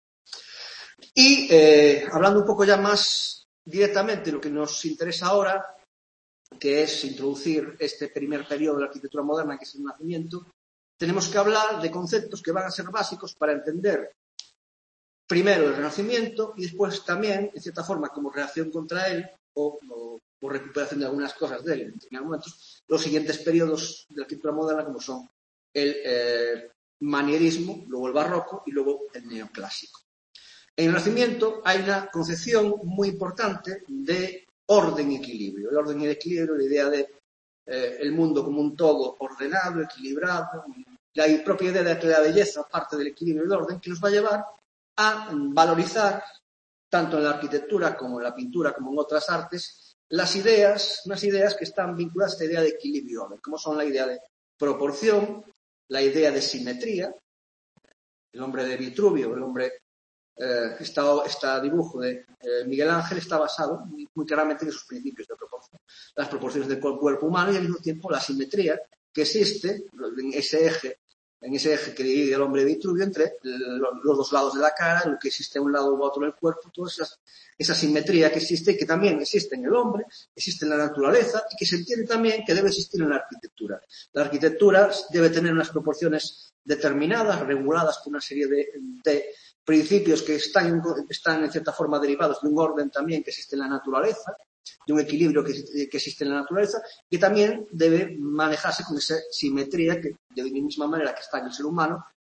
Y eh, hablando un poco ya más directamente de lo que nos interesa ahora, que es introducir este primer periodo de la arquitectura moderna, que es el Renacimiento, tenemos que hablar de conceptos que van a ser básicos para entender primero el Renacimiento y después también, en cierta forma, como reacción contra él o, o, o recuperación de algunas cosas de él en determinados momentos, los siguientes periodos de la arquitectura moderna, como son el eh, manierismo, luego el barroco y luego el neoclásico. En el Renacimiento hay una concepción muy importante de orden y equilibrio. El orden y el equilibrio, la idea de eh, el mundo como un todo ordenado, equilibrado, la propia idea de que la belleza parte del equilibrio y del orden, que nos va a llevar a valorizar, tanto en la arquitectura como en la pintura, como en otras artes, las ideas, unas ideas que están vinculadas a esta idea de equilibrio y orden, como son la idea de proporción, la idea de simetría. El hombre de Vitruvio, el hombre, eh, este dibujo de eh, Miguel Ángel está basado muy, muy claramente en esos principios de proporción. Las proporciones del cuerpo humano y al mismo tiempo la simetría que existe en ese eje en ese eje que divide el hombre de Vitruvio entre los dos lados de la cara, lo que existe a un lado u otro del cuerpo, toda esa, esa simetría que existe y que también existe en el hombre, existe en la naturaleza y que se entiende también que debe existir en la arquitectura. La arquitectura debe tener unas proporciones determinadas, reguladas por una serie de, de principios que están, están en cierta forma derivados de un orden también que existe en la naturaleza, de un equilibrio que, que existe en la naturaleza, que también debe manejarse con esa simetría que de la misma manera que está en el ser humano,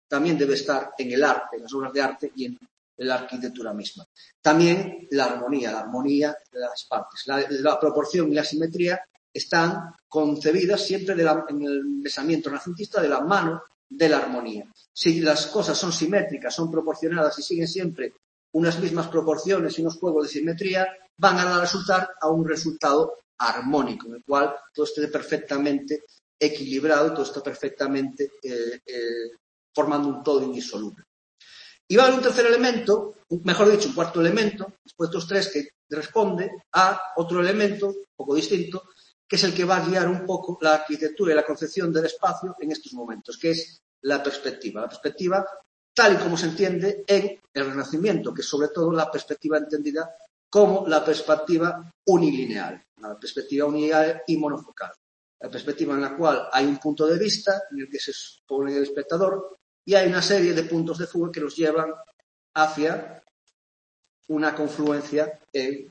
también debe estar en el arte, en las obras de arte y en la arquitectura misma. También la armonía, la armonía de las partes. La, la proporción y la simetría están concebidas siempre de la, en el pensamiento renacentista de la mano de la armonía. Si las cosas son simétricas, son proporcionadas y siguen siempre unas mismas proporciones y unos juegos de simetría, van a resultar a un resultado armónico, en el cual todo esté perfectamente equilibrado, todo está perfectamente eh, eh, formando un todo indisoluble. Y va a haber un tercer elemento, mejor dicho, un cuarto elemento, después de estos tres, que responde a otro elemento un poco distinto, que es el que va a guiar un poco la arquitectura y la concepción del espacio en estos momentos, que es la perspectiva. La perspectiva tal y como se entiende en el Renacimiento, que es sobre todo la perspectiva entendida como la perspectiva unilineal, la perspectiva unilineal y monofocal. La perspectiva en la cual hay un punto de vista en el que se pone el espectador y hay una serie de puntos de fuga que los llevan hacia una confluencia en,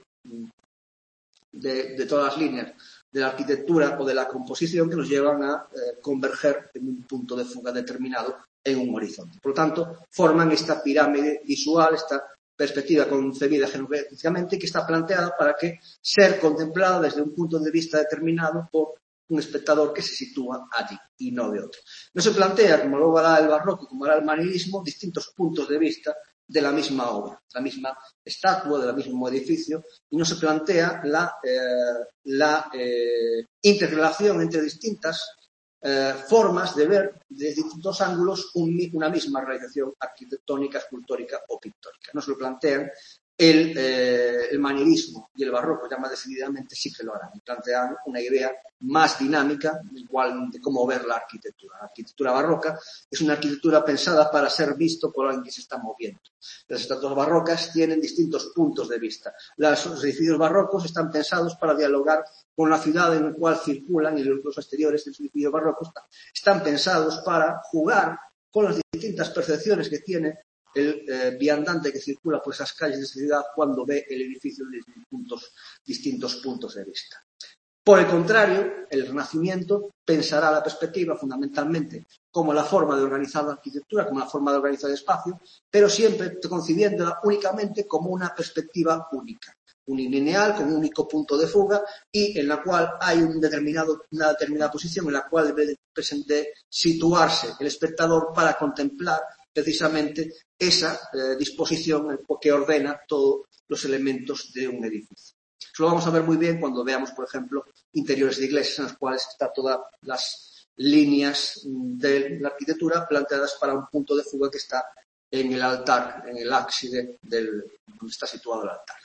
de, de todas las líneas de la arquitectura o de la composición que los llevan a eh, converger en un punto de fuga determinado en un horizonte. Por lo tanto, forman esta pirámide visual, esta perspectiva concebida geométricamente que está planteada para que ser contemplada desde un punto de vista determinado por un espectador que se sitúa allí y no de otro. No se plantea, como luego hará el barroco, como hará el manierismo, distintos puntos de vista de la misma obra, de la misma estatua, del mismo edificio, y no se plantea la, eh, la eh, interrelación entre distintas eh, formas de ver desde distintos ángulos un, una misma realización arquitectónica, escultórica o pictórica. No se lo plantean. El, eh, el manierismo y el barroco ya más decididamente sí que lo harán. Plantean una idea más dinámica igual de cómo ver la arquitectura. La arquitectura barroca es una arquitectura pensada para ser visto por alguien que se está moviendo. Las estatuas barrocas tienen distintos puntos de vista. Los edificios barrocos están pensados para dialogar con la ciudad en la cual circulan y los exteriores de los edificios barrocos están pensados para jugar con las distintas percepciones que tiene el eh, viandante que circula por esas calles de esa ciudad cuando ve el edificio desde distintos, distintos puntos de vista. Por el contrario, el Renacimiento pensará la perspectiva fundamentalmente como la forma de organizar la arquitectura, como la forma de organizar el espacio, pero siempre concibiéndola únicamente como una perspectiva única, unilineal, con un único punto de fuga y en la cual hay un determinado, una determinada posición en la cual debe de situarse el espectador para contemplar precisamente esa eh, disposición que ordena todos los elementos de un edificio. Eso lo vamos a ver muy bien cuando veamos, por ejemplo, interiores de iglesias en los cuales están todas las líneas de la arquitectura planteadas para un punto de fuga que está en el altar, en el ábside del, donde está situado el altar.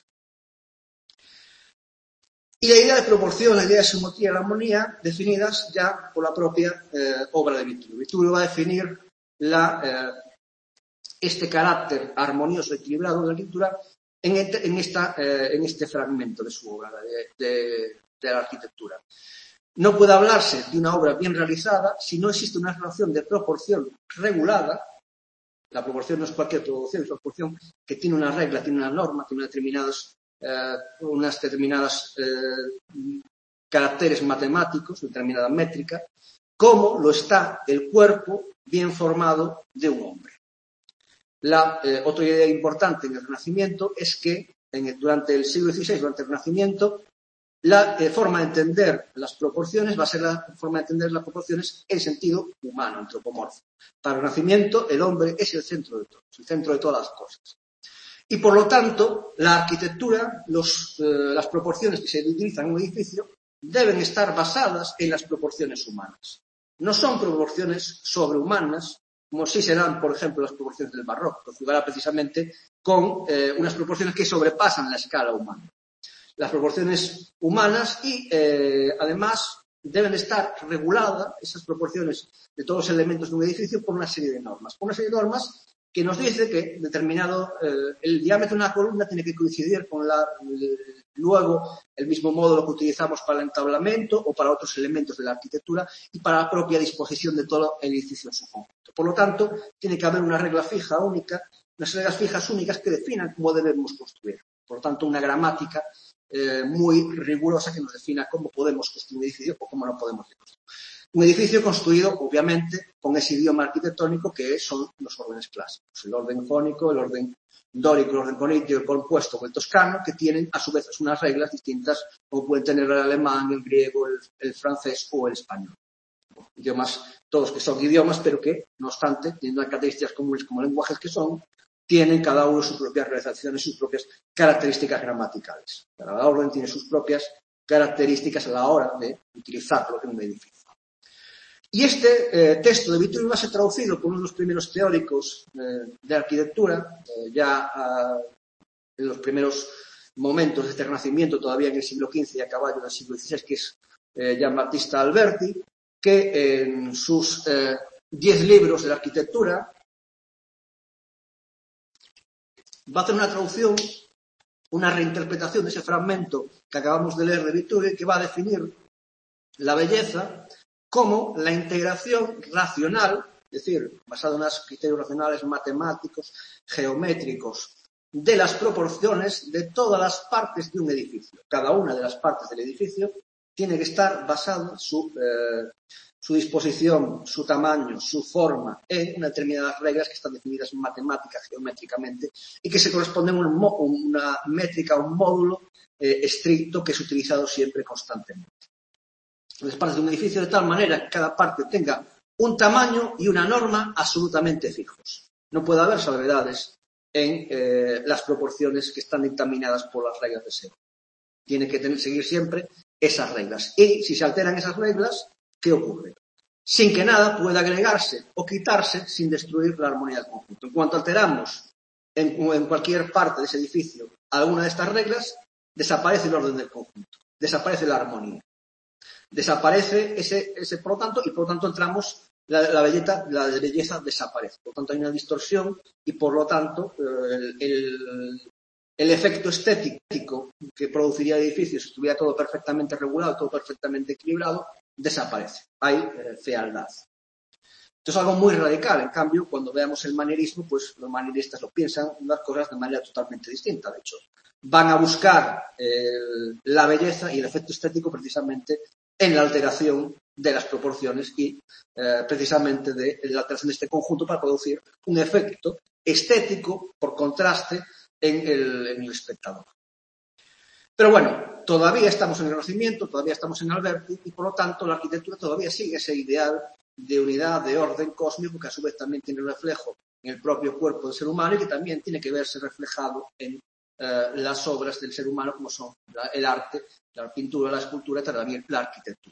Y la idea de proporción, la idea de simetría y la armonía, definidas ya por la propia eh, obra de Vitruvio. Vitruvio va a definir la eh, este carácter armonioso y equilibrado de la arquitectura en, este, en, esta, eh, en este fragmento de su obra, de, de, de la arquitectura. No puede hablarse de una obra bien realizada si no existe una relación de proporción regulada. La proporción no es cualquier proporción, es una proporción que tiene una regla, tiene una norma, tiene determinados, eh, unas determinadas eh, caracteres matemáticos, determinada métrica, como lo está el cuerpo bien formado de un hombre. La eh, otra idea importante en el Renacimiento es que en el, durante el siglo dieciséis, durante el Renacimiento, la eh, forma de entender las proporciones va a ser la forma de entender las proporciones en sentido humano, antropomorfo. Para el Renacimiento, el hombre es el centro de todo, es el centro de todas las cosas. Y por lo tanto, la arquitectura, los, eh, las proporciones que se utilizan en un edificio deben estar basadas en las proporciones humanas. No son proporciones sobrehumanas, como sí se dan, por ejemplo, las proporciones del barroco, que jugará precisamente con eh, unas proporciones que sobrepasan la escala humana. Las proporciones humanas y, eh, además, deben estar reguladas, esas proporciones de todos los elementos de un edificio, por una serie de normas. Por una serie de normas que nos dice que determinado, eh, el diámetro de una columna tiene que coincidir con la, el, luego el mismo módulo que utilizamos para el entablamento o para otros elementos de la arquitectura y para la propia disposición de todo el edificio en su conjunto. Por lo tanto, tiene que haber una regla fija única, unas reglas fijas únicas que definan cómo debemos construir. Por lo tanto, una gramática eh, muy rigurosa que nos defina cómo podemos construir un edificio o cómo no podemos construir. Un edificio construido, obviamente, con ese idioma arquitectónico que son los órdenes clásicos. El orden jónico, el orden dórico, el orden corintio, el compuesto o el toscano, que tienen a su vez unas reglas distintas como pueden tener el alemán, el griego, el, el francés o el español. Idiomas, todos que son idiomas, pero que, no obstante, tienen unas características comunes como lenguajes que son, tienen cada uno sus propias realizaciones, sus propias características gramaticales. Cada orden tiene sus propias características a la hora de utilizarlo en un edificio. Y este eh, texto de Vitruvi va a ser traducido por uno de los primeros teóricos eh, de arquitectura, eh, ya uh, en los primeros momentos de este Renacimiento, todavía en el siglo quince y a caballo del siglo dieciséis, que es eh, Giambattista Alberti, que en sus eh, diez libros de la arquitectura va a hacer una traducción, una reinterpretación de ese fragmento que acabamos de leer de Vitruvi, que va a definir la belleza como la integración racional, es decir, basada en unos criterios racionales matemáticos, geométricos, de las proporciones de todas las partes de un edificio. Cada una de las partes del edificio tiene que estar basada su, eh, su disposición, su tamaño, su forma, en unas determinadas reglas que están definidas matemáticas, geométricamente, y que se corresponden a un, una métrica, un módulo eh, estricto que es utilizado siempre constantemente. Las partes de un edificio de tal manera que cada parte tenga un tamaño y una norma absolutamente fijos. No puede haber salvedades en eh, las proporciones que están dictaminadas por las reglas de S E O. Tiene que tener, seguir siempre esas reglas. Y si se alteran esas reglas, ¿qué ocurre? Sin que nada pueda agregarse o quitarse sin destruir la armonía del conjunto. En cuanto alteramos en, en cualquier parte de ese edificio alguna de estas reglas, desaparece el orden del conjunto, desaparece la armonía. Desaparece ese, ese, por lo tanto, y por lo tanto entramos, la, la, belleza, la belleza desaparece. Por lo tanto, hay una distorsión y, por lo tanto, el, el, el efecto estético que produciría el edificio si estuviera todo perfectamente regulado, todo perfectamente equilibrado, desaparece. Hay eh, fealdad. Esto es algo muy radical. En cambio, cuando veamos el manierismo, pues los manieristas lo piensan las cosas de manera totalmente distinta. De hecho, van a buscar eh, la belleza y el efecto estético precisamente en la alteración de las proporciones y eh, precisamente de la alteración de este conjunto para producir un efecto estético por contraste en el, en el espectador. Pero bueno, todavía estamos en el Renacimiento, todavía estamos en Alberti y por lo tanto la arquitectura todavía sigue ese ideal de unidad, de orden cósmico que a su vez también tiene reflejo en el propio cuerpo del ser humano y que también tiene que verse reflejado en eh, las obras del ser humano como son la, el arte, la pintura, la escultura y también la arquitectura.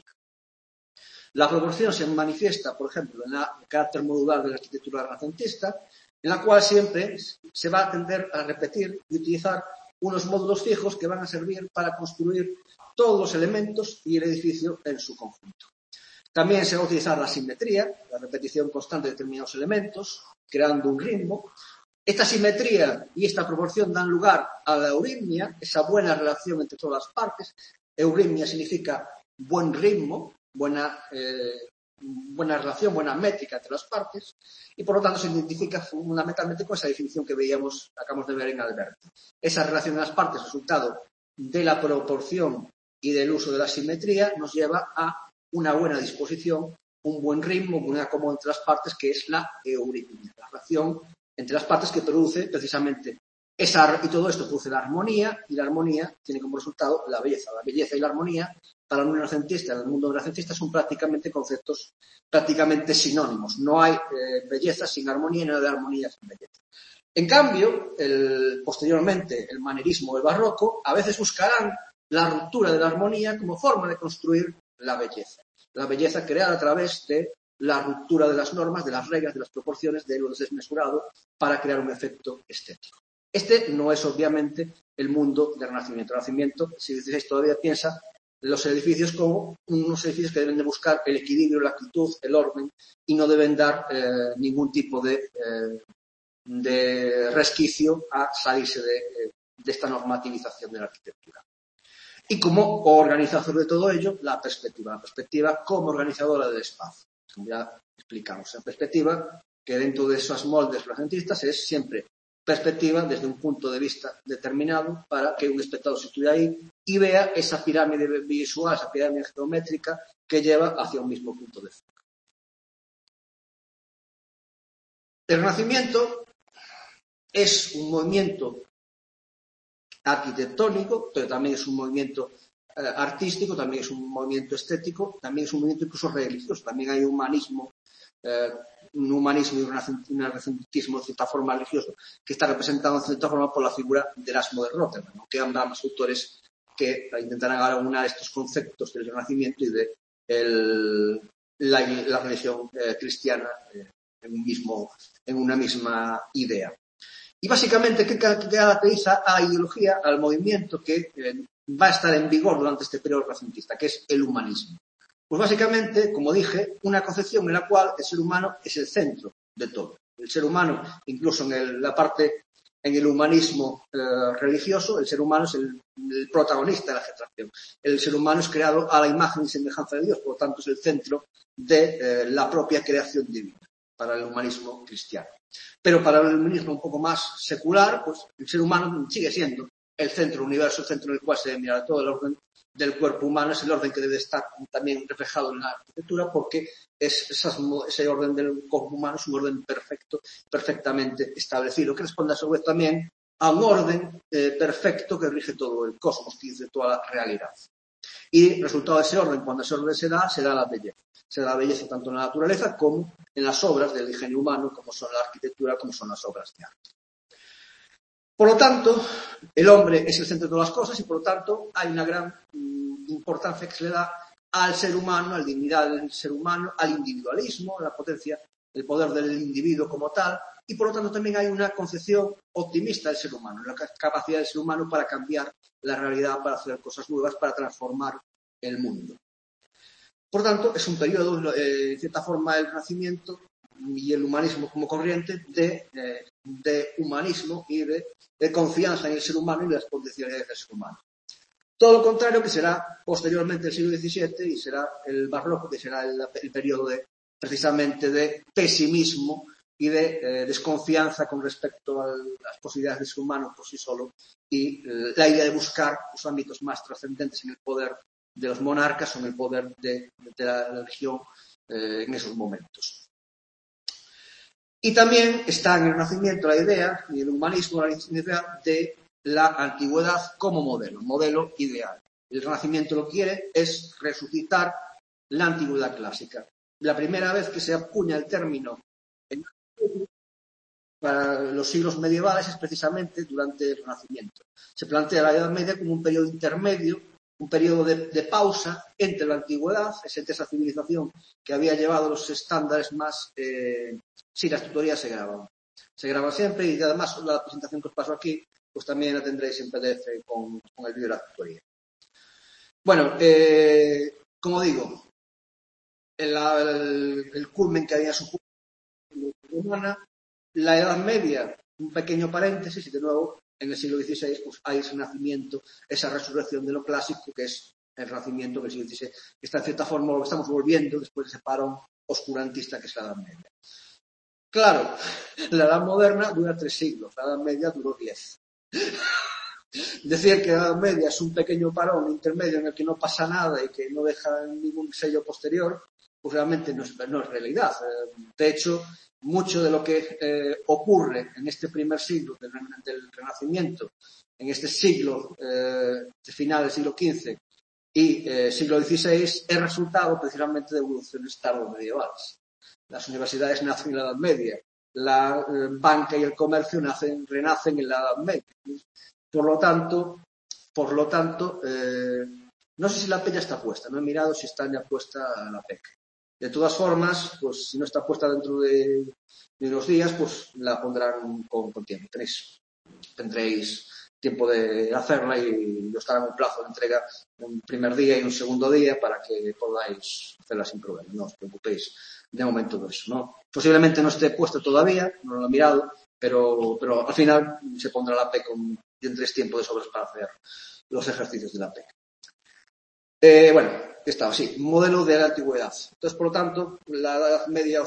La proporción se manifiesta, por ejemplo, en la, el carácter modular de la arquitectura renacentista, en la cual siempre se va a tender a repetir y utilizar unos módulos fijos que van a servir para construir todos los elementos y el edificio en su conjunto. También se va a utilizar la simetría, la repetición constante de determinados elementos, creando un ritmo. Esta simetría y esta proporción dan lugar a la euritmia, esa buena relación entre todas las partes. Euritmia significa buen ritmo, buena, eh, buena relación, buena métrica entre las partes, y por lo tanto se identifica fundamentalmente con esa definición que veíamos, acabamos de ver en Alberti. Esa relación de las partes, resultado de la proporción y del uso de la simetría, nos lleva a una buena disposición, un buen ritmo, un buen acomodo entre las partes, que es la euritmia, la relación entre las partes que produce precisamente esa, y todo esto produce la armonía, y la armonía tiene como resultado la belleza. La belleza y la armonía, para el mundo renacentista, en el mundo renacentista, son prácticamente conceptos prácticamente sinónimos. No hay eh, belleza sin armonía y no hay armonía sin belleza. En cambio, el, posteriormente, el manierismo o el barroco a veces buscarán la ruptura de la armonía como forma de construir la belleza. La belleza creada a través de la ruptura de las normas, de las reglas, de las proporciones, de lo desmesurado, para crear un efecto estético. Este no es obviamente el mundo del Renacimiento. El Renacimiento, si dieciséis todavía piensa los edificios como unos edificios que deben de buscar el equilibrio, la actitud, el orden y no deben dar eh, ningún tipo de, eh, de resquicio a salirse de, de esta normativización de la arquitectura. Y como organizador de todo ello, la perspectiva. La perspectiva como organizadora del espacio. Como ya explicamos, la perspectiva que dentro de esos moldes renacentistas es siempre perspectiva desde un punto de vista determinado para que un espectador se estuviera ahí y vea esa pirámide visual, esa pirámide geométrica que lleva hacia un mismo punto de fuga. El Renacimiento es un movimiento arquitectónico, pero también es un movimiento eh, artístico, también es un movimiento estético, también es un movimiento incluso religioso, también hay humanismo, eh, un humanismo y un renacentismo de cierta forma religioso que está representado de cierta forma por la figura de Erasmo de Róterdam, ¿no? Que ambos autores que intentarán aunar estos conceptos del Renacimiento y de el, la, la religión eh, cristiana eh, en, un mismo, en una misma idea. Y básicamente, ¿qué caracteriza a la ideología, al movimiento que eh, va a estar en vigor durante este periodo renacentista, que es el humanismo? Pues básicamente, como dije, una concepción en la cual el ser humano es el centro de todo. El ser humano, incluso en el, la parte, en el humanismo eh, religioso, el ser humano es el, el protagonista de la gestación. El ser humano es creado a la imagen y semejanza de Dios, por lo tanto es el centro de eh, la propia creación divina para el humanismo cristiano. Pero para el humanismo un poco más secular, pues el ser humano sigue siendo el centro del universo, el centro en el cual se debe mirar todo el orden del cuerpo humano, es el orden que debe estar también reflejado en la arquitectura, porque es esas, ese orden del cuerpo humano es un orden perfecto, perfectamente establecido, que responde a su vez también a un orden eh, perfecto que rige todo el cosmos, que dice toda la realidad. Y resultado de ese orden, cuando ese orden se da, se da la belleza. Se da la belleza tanto en la naturaleza como en las obras del ingenio humano, como son la arquitectura, como son las obras de arte. Por lo tanto, el hombre es el centro de todas las cosas y, por lo tanto, hay una gran mm, importancia que se le da al ser humano, a la dignidad del ser humano, al individualismo, a la potencia, el poder del individuo como tal, y, por lo tanto, también hay una concepción optimista del ser humano, la capacidad del ser humano para cambiar la realidad, para hacer cosas nuevas, para transformar el mundo. Por tanto, es un periodo, eh, de cierta forma, el Renacimiento y el humanismo como corriente de, eh, de humanismo y de, de confianza en el ser humano y las potencialidades del ser humano. Todo lo contrario que será posteriormente el siglo diecisiete y será el barroco, que será el, el periodo de, precisamente de pesimismo y de eh, desconfianza con respecto a las posibilidades del ser humano por sí solo y eh, la idea de buscar los ámbitos más trascendentes en el poder de los monarcas o en el poder de, de la religión eh, en esos momentos. Y también está en el Renacimiento la idea, y el humanismo, la idea de la antigüedad como modelo, modelo ideal. El Renacimiento lo que quiere es resucitar la antigüedad clásica. La primera vez que se acuña el término en para los siglos medievales es precisamente durante el Renacimiento. Se plantea la Edad Media como un periodo intermedio, un periodo de, de pausa entre la antigüedad, entre esa civilización que había llevado los estándares más... Eh, sí, las tutorías se graban. Se graban siempre y además la presentación que os paso aquí, pues también la tendréis en P D F con, con el vídeo de la tutoría. Bueno, eh, como digo, el, el, el culmen que había supuesto la romana, la Edad Media, un pequeño paréntesis, y de nuevo, en el siglo dieciséis, pues hay ese nacimiento, esa resurrección de lo clásico, que es el Renacimiento del siglo dieciséis, que está en cierta forma lo que estamos volviendo después de ese parón oscurantista que es la Edad Media. Claro, la Edad Moderna dura tres siglos, la Edad Media duró diez. Decir que la Edad Media es un pequeño parón intermedio en el que no pasa nada y que no deja ningún sello posterior, pues realmente no es, no es realidad. De hecho, mucho de lo que eh, ocurre en este primer siglo del, del Renacimiento, en este siglo, eh, de final del siglo quince y eh, siglo dieciséis, es resultado precisamente de evoluciones tardo-medievales. Las universidades nacen en la Edad Media, la eh, banca y el comercio nacen, renacen en la Edad Media. Por lo tanto, por lo tanto, eh, no sé si la P E C ya está puesta, no he mirado si está ya puesta la P E C. De todas formas, pues si no está puesta dentro de, de unos días, pues la pondrán con, con tiempo. Tenéis, tendréis tiempo de hacerla y os darán un plazo de entrega un primer día y un segundo día para que podáis hacerla sin problema. No os preocupéis de momento de eso, ¿no? Posiblemente no esté puesta todavía, no lo he mirado, pero, pero al final se pondrá la P E C con tendréis tiempo de sobras para hacer los ejercicios de la P E C. Eh, bueno, estaba así, modelo de la antigüedad. Entonces, por lo tanto, la Edad Media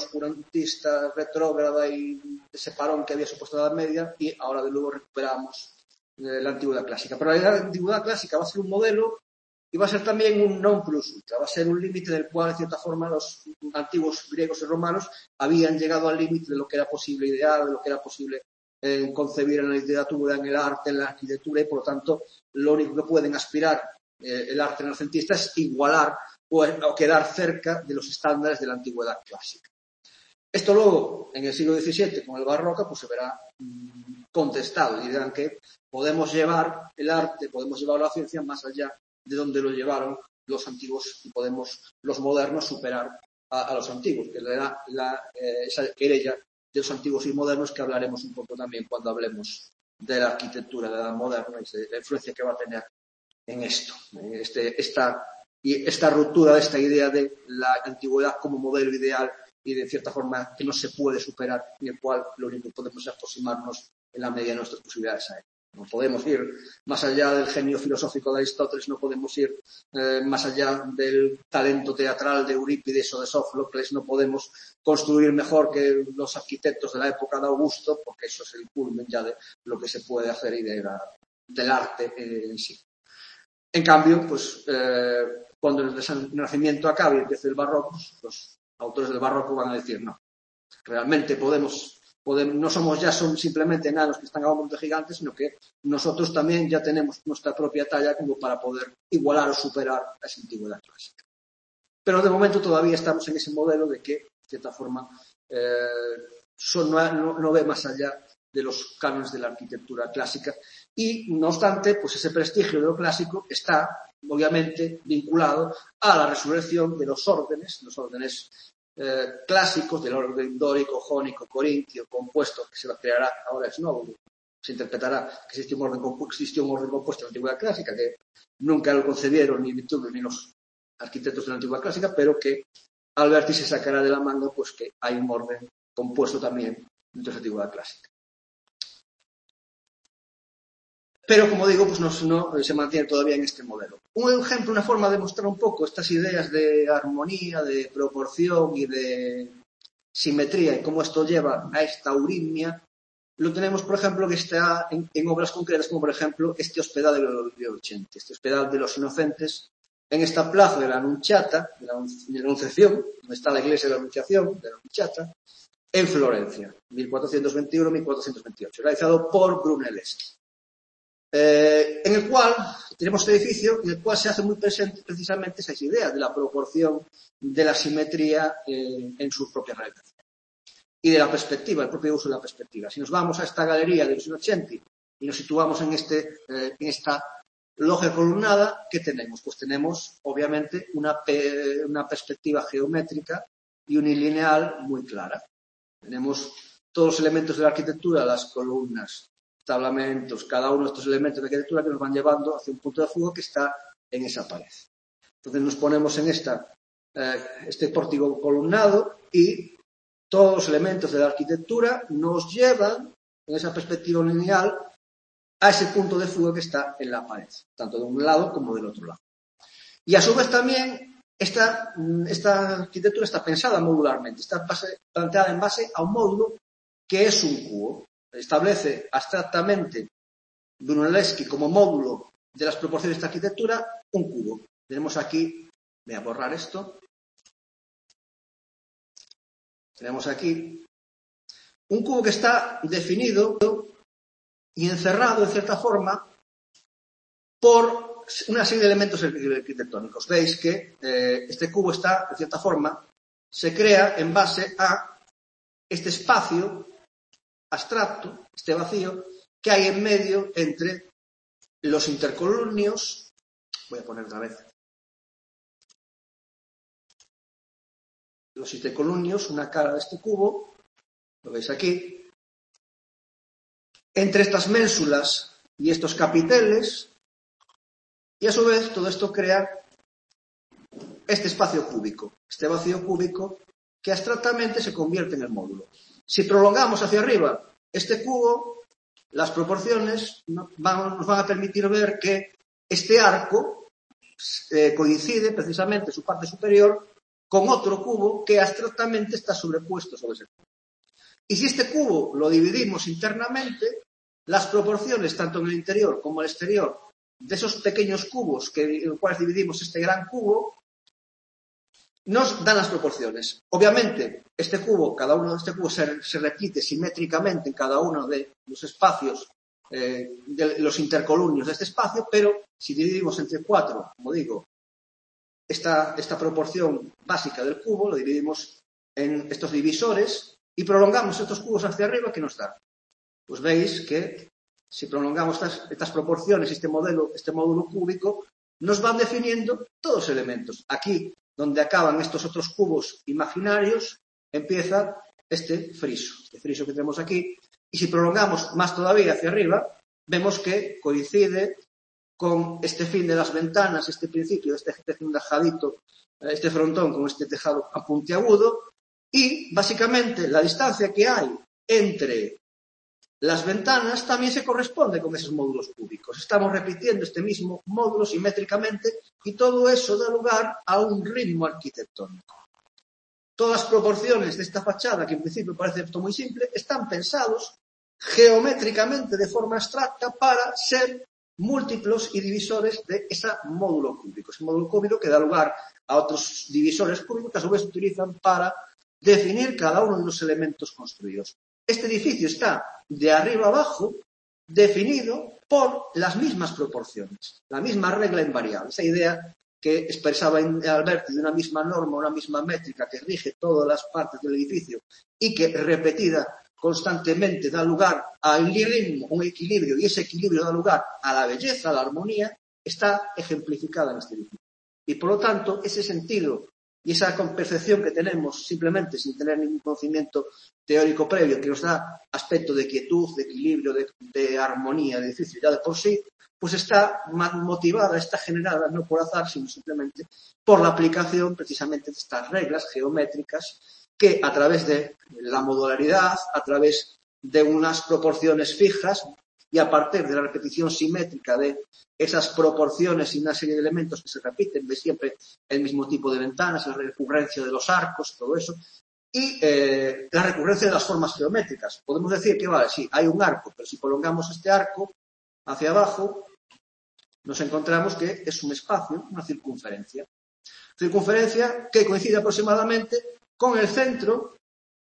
oscurantista, retrógrada y ese parón que había supuesto la Edad Media, y ahora de nuevo recuperamos eh, la antigüedad clásica. Pero la antigüedad clásica va a ser un modelo y va a ser también un non plus ultra, va a ser un límite del cual, en cierta forma, los antiguos griegos y romanos habían llegado al límite de lo que era posible idear, de lo que era posible eh, concebir en la literatura, en el arte, en la arquitectura, y por lo tanto, lo único que pueden aspirar eh, el arte renacentista es igualar o, o quedar cerca de los estándares de la antigüedad clásica. Esto luego, en el siglo diecisiete, con el barroco, pues se verá mmm, contestado y dirán que podemos llevar el arte, podemos llevar la ciencia más allá de donde lo llevaron los antiguos y podemos los modernos superar a, a los antiguos, que era la, eh, esa querella de los antiguos y modernos que hablaremos un poco también cuando hablemos de la arquitectura de la moderna y de la influencia que va a tener en esto, este, esta, y esta ruptura de esta idea de la antigüedad como modelo ideal y de cierta forma que no se puede superar y el cual lo único que podemos es aproximarnos en la medida de nuestras posibilidades a él. No podemos ir más allá del genio filosófico de Aristóteles, no podemos ir eh, más allá del talento teatral de Eurípides o de Sófocles, no podemos construir mejor que los arquitectos de la época de Augusto, porque eso es el culmen ya de lo que se puede hacer y de la, del arte eh, en sí. En cambio, pues eh, cuando el Renacimiento acabe y empiece el Barroco, los autores del Barroco van a decir no, realmente podemos... Podemos, no somos ya son simplemente enanos que están a hombros de gigantes, sino que nosotros también ya tenemos nuestra propia talla como para poder igualar o superar a esa antigüedad clásica. Pero de momento todavía estamos en ese modelo de que, de cierta forma, eh, son, no, no ve más allá de los cánones de la arquitectura clásica y, no obstante, pues ese prestigio de lo clásico está, obviamente, vinculado a la resurrección de los órdenes, los órdenes Eh, clásicos del orden dórico, jónico, corintio, compuesto, que se creará, ahora es nuevo, se interpretará que existió un orden, existió un orden compuesto en la antigüedad clásica, que nunca lo concebieron ni Vitruvio ni los arquitectos de la antigüedad clásica, pero que Alberti se sacará de la manga pues que hay un orden compuesto también dentro de la antigüedad clásica. Pero, como digo, pues no, no se mantiene todavía en este modelo. Un ejemplo, una forma de mostrar un poco estas ideas de armonía, de proporción y de simetría y cómo esto lleva a esta aurimnia, lo tenemos, por ejemplo, que está en, en obras concretas, como por ejemplo este hospedal de los Ochenta, este hospedal de los inocentes, en esta plaza de la Anunciata, de la, de la Anunciación, donde está la iglesia de la Anunciación, de la Anunciata, en Florencia, mil cuatrocientos veintiuno a mil cuatrocientos veintiocho, realizado por Brunelleschi. Eh, en el cual tenemos este edificio en el cual se hace muy presente precisamente esa idea de la proporción, de la simetría eh, en su propia realización y de la perspectiva, el propio uso de la perspectiva. Si nos vamos a esta galería de los Innocenti y nos situamos en, este, eh, en esta logia columnada, ¿qué tenemos? Pues tenemos obviamente una, pe una perspectiva geométrica y unilineal muy clara. Tenemos todos los elementos de la arquitectura, las columnas, tablamentos, cada uno de estos elementos de arquitectura que nos van llevando hacia un punto de fuga que está en esa pared. Entonces nos ponemos en esta, eh, este pórtico columnado y todos los elementos de la arquitectura nos llevan, en esa perspectiva lineal, a ese punto de fuga que está en la pared, tanto de un lado como del otro lado. Y a su vez también esta, esta arquitectura está pensada modularmente, está base, planteada en base a un módulo que es un cubo. Establece abstractamente Brunelleschi como módulo de las proporciones de esta arquitectura un cubo. Tenemos aquí, voy a borrar esto, tenemos aquí un cubo que está definido y encerrado en cierta forma por una serie de elementos arquitectónicos. Veis que eh, este cubo está, en cierta forma, se crea en base a este espacio abstracto, este vacío, que hay en medio entre los intercolumnios. Voy a poner otra vez. Los intercolumnios, una cara de este cubo, lo veis aquí. Entre estas ménsulas y estos capiteles, y a su vez todo esto crea este espacio cúbico, este vacío cúbico que abstractamente se convierte en el módulo. Si prolongamos hacia arriba este cubo, las proporciones van, nos van a permitir ver que este arco eh, coincide precisamente su parte superior con otro cubo que abstractamente está sobrepuesto sobre ese cubo. Y si este cubo lo dividimos internamente, las proporciones, tanto en el interior como en el exterior, de esos pequeños cubos que, en los cuales dividimos este gran cubo, nos dan las proporciones. Obviamente, este cubo, cada uno de este cubo se, se repite simétricamente en cada uno de los espacios, eh, de los intercolumnios de este espacio, pero si dividimos entre cuatro, como digo, esta, esta proporción básica del cubo, lo dividimos en estos divisores y prolongamos estos cubos hacia arriba, ¿qué nos da? Pues veis que si prolongamos estas, estas proporciones, este modelo, este módulo cúbico, nos van definiendo todos los elementos. Aquí, donde acaban estos otros cubos imaginarios, empieza este friso, este friso que tenemos aquí. Y si prolongamos más todavía hacia arriba, vemos que coincide con este fin de las ventanas, este principio, este tejadito, este frontón con este tejado puntiagudo, y básicamente la distancia que hay entre las ventanas también se corresponde con esos módulos cúbicos. Estamos repitiendo este mismo módulo simétricamente y todo eso da lugar a un ritmo arquitectónico. Todas las proporciones de esta fachada, que en principio parece esto muy simple, están pensados geométricamente de forma abstracta para ser múltiplos y divisores de ese módulo cúbico. Ese módulo cúbico que da lugar a otros divisores cúbicos que a su vez se utilizan para definir cada uno de los elementos construidos. Este edificio está de arriba abajo definido por las mismas proporciones, la misma regla invariable, esa idea que expresaba Alberti de una misma norma, una misma métrica que rige todas las partes del edificio y que repetida constantemente da lugar a un ritmo, un equilibrio, y ese equilibrio da lugar a la belleza, a la armonía, está ejemplificada en este edificio. Y por lo tanto, ese sentido y esa percepción que tenemos simplemente sin tener ningún conocimiento teórico previo que nos da aspecto de quietud, de equilibrio, de, de armonía del edificio ya de por sí, pues está motivada, está generada no por azar, sino simplemente por la aplicación precisamente de estas reglas geométricas que a través de la modularidad, a través de unas proporciones fijas y a partir de la repetición simétrica de esas proporciones y una serie de elementos que se repiten, de siempre el mismo tipo de ventanas, la recurrencia de los arcos, todo eso, y eh, la recurrencia de las formas geométricas. Podemos decir que, vale, sí, hay un arco, pero si prolongamos este arco hacia abajo, nos encontramos que es un espacio, una circunferencia. Circunferencia que coincide aproximadamente con el centro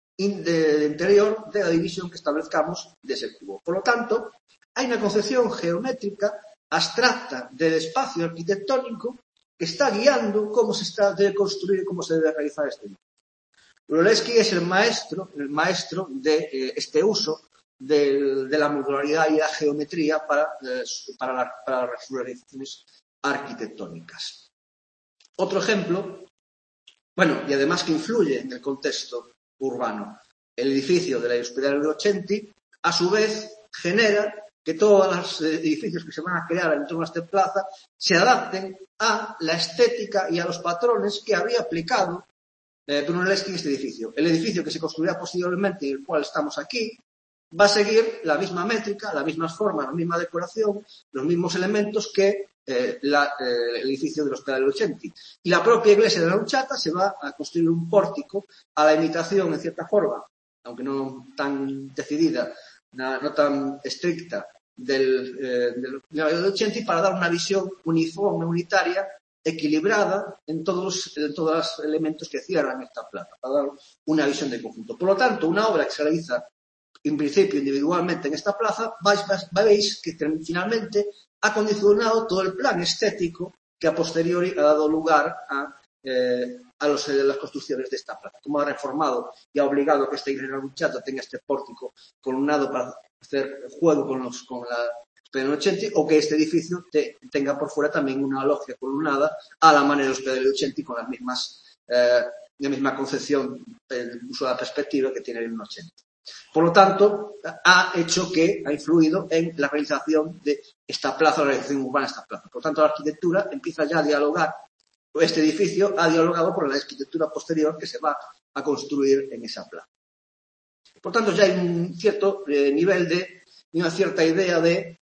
del interior de la división que establezcamos de ese cubo. Por lo tanto, hay una concepción geométrica abstracta del espacio arquitectónico que está guiando cómo se está, debe construir y cómo se debe realizar este edificio. Brunelleschi es el maestro, el maestro de eh, este uso de, de la modularidad y la geometría para, eh, para, la, para las realizaciones arquitectónicas. Otro ejemplo, bueno, y además que influye en el contexto urbano, el edificio de la Hospedale de Ochenti, a su vez, genera que todos los edificios que se van a crear en torno a esta plaza se adapten a la estética y a los patrones que había aplicado eh, Brunelleschi en este edificio. El edificio que se construirá posteriormente y el cual estamos aquí va a seguir la misma métrica, las mismas formas, la misma decoración, los mismos elementos que eh, la, eh, el edificio de l'Hospedale de Ochenti. Y la propia iglesia de la Luchata se va a construir un pórtico a la imitación, en cierta forma, aunque no tan decidida, no, no tan estricta, del, eh, del, del Ochenti, para dar una visión uniforme, unitaria, equilibrada en todos los, en todos los elementos que cierran esta plaza, para dar una visión de conjunto. Por lo tanto, una obra que se realiza en principio individualmente en esta plaza, vais, vais, veis que finalmente ha condicionado todo el plan estético que a posteriori ha dado lugar a, eh, a, los, a las construcciones de esta plaza. Como ha reformado y ha obligado a que esta iglesia de la Luchata tenga este pórtico columnado para hacer juego con, los, con la Hospedale de Ochenti, o que este edificio te, tenga por fuera también una logia columnada a la manera de Hospedale de Ochenti con las mismas, eh, la misma concepción, el uso de la perspectiva que tiene el Ochenti. Por lo tanto, ha hecho que ha influido en la realización de esta plaza, la realización urbana de esta plaza. Por lo tanto, la arquitectura empieza ya a dialogar, este edificio ha dialogado con la arquitectura posterior que se va a construir en esa plaza. Por tanto, ya hay un cierto eh, nivel de, una cierta idea de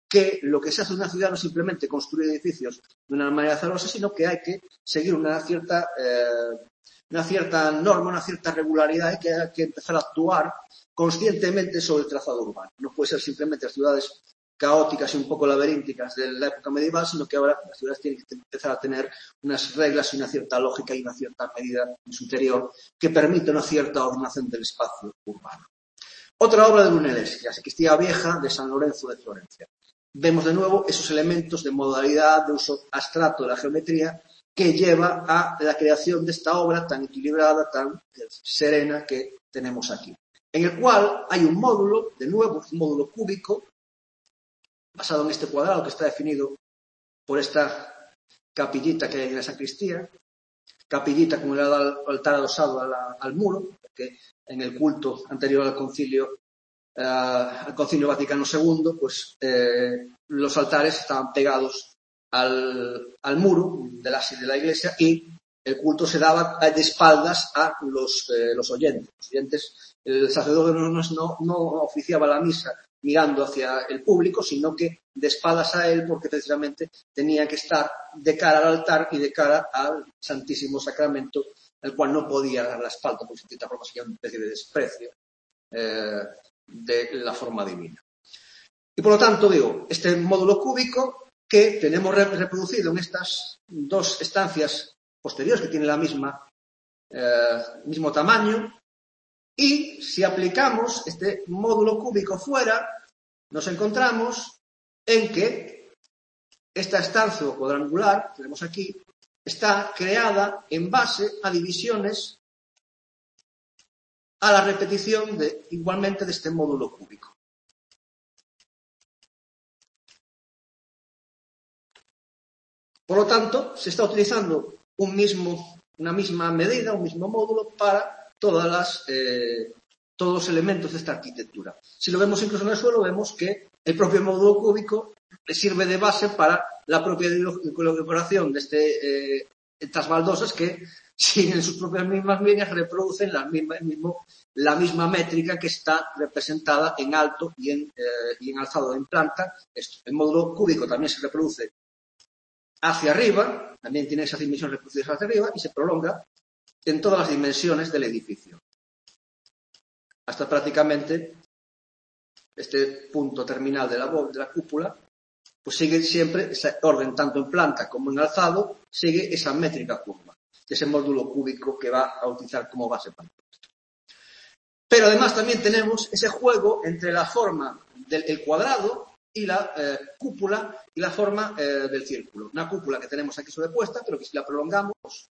que lo que se hace en una ciudad no es simplemente construir edificios de una manera azarosa, sino que hay que seguir una cierta, eh, una cierta norma, una cierta regularidad, y que hay que empezar a actuar conscientemente sobre el trazado urbano. No puede ser simplemente las ciudades caóticas y un poco laberínticas de la época medieval, sino que ahora las ciudades tienen que empezar a tener unas reglas y una cierta lógica y una cierta medida en su interior que permite una cierta ordenación del espacio urbano. Otra obra de Brunelleschi, la Sacristía Vieja de San Lorenzo de Florencia. Vemos de nuevo esos elementos de modalidad, de uso abstracto de la geometría, que lleva a la creación de esta obra tan equilibrada, tan serena que tenemos aquí. En el cual hay un módulo, de nuevo, un módulo cúbico, basado en este cuadrado que está definido por esta capillita que hay en la sacristía, capillita con el altar adosado al, al muro, que en el culto anterior al concilio, uh, al concilio Vaticano segundo, pues eh, los altares estaban pegados al, al muro del ábside de la iglesia y el culto se daba de espaldas a los, eh, los oyentes. Los oyentes, el sacerdote no, no, no oficiaba la misa mirando hacia el público, sino que de espaldas a él, porque precisamente tenía que estar de cara al altar y de cara al Santísimo Sacramento, el cual no podía dar la espalda, porque de cierta forma sería una especie de desprecio eh, de la forma divina. Y por lo tanto, digo, este módulo cúbico que tenemos reproducido en estas dos estancias posteriores, que tienen la misma, eh, mismo tamaño, y si aplicamos este módulo cúbico fuera, nos encontramos en que esta estancia cuadrangular que tenemos aquí está creada en base a divisiones a la repetición de, igualmente de este módulo cúbico. Por lo tanto, se está utilizando un mismo, una misma medida, un mismo módulo para todas las, eh, todos los elementos de esta arquitectura. Si lo vemos incluso en el suelo, vemos que el propio módulo cúbico sirve de base para la propia decoración de este, eh, estas baldosas que siguen sus propias mismas líneas, reproducen la misma, el mismo, la misma métrica que está representada en alto y en, eh, y en alzado en planta. Esto. El módulo cúbico también se reproduce hacia arriba, también tiene esas dimensiones reproducidas hacia arriba y se prolonga en todas las dimensiones del edificio, hasta prácticamente este punto terminal de la, de la cúpula, pues sigue siempre ese orden, tanto en planta como en alzado, sigue esa métrica curva, ese módulo cúbico que va a utilizar como base para esto. Pero además también tenemos ese juego entre la forma del el cuadrado y la eh, cúpula y la forma eh, del círculo. Una cúpula que tenemos aquí sobrepuesta, pero que si la prolongamos,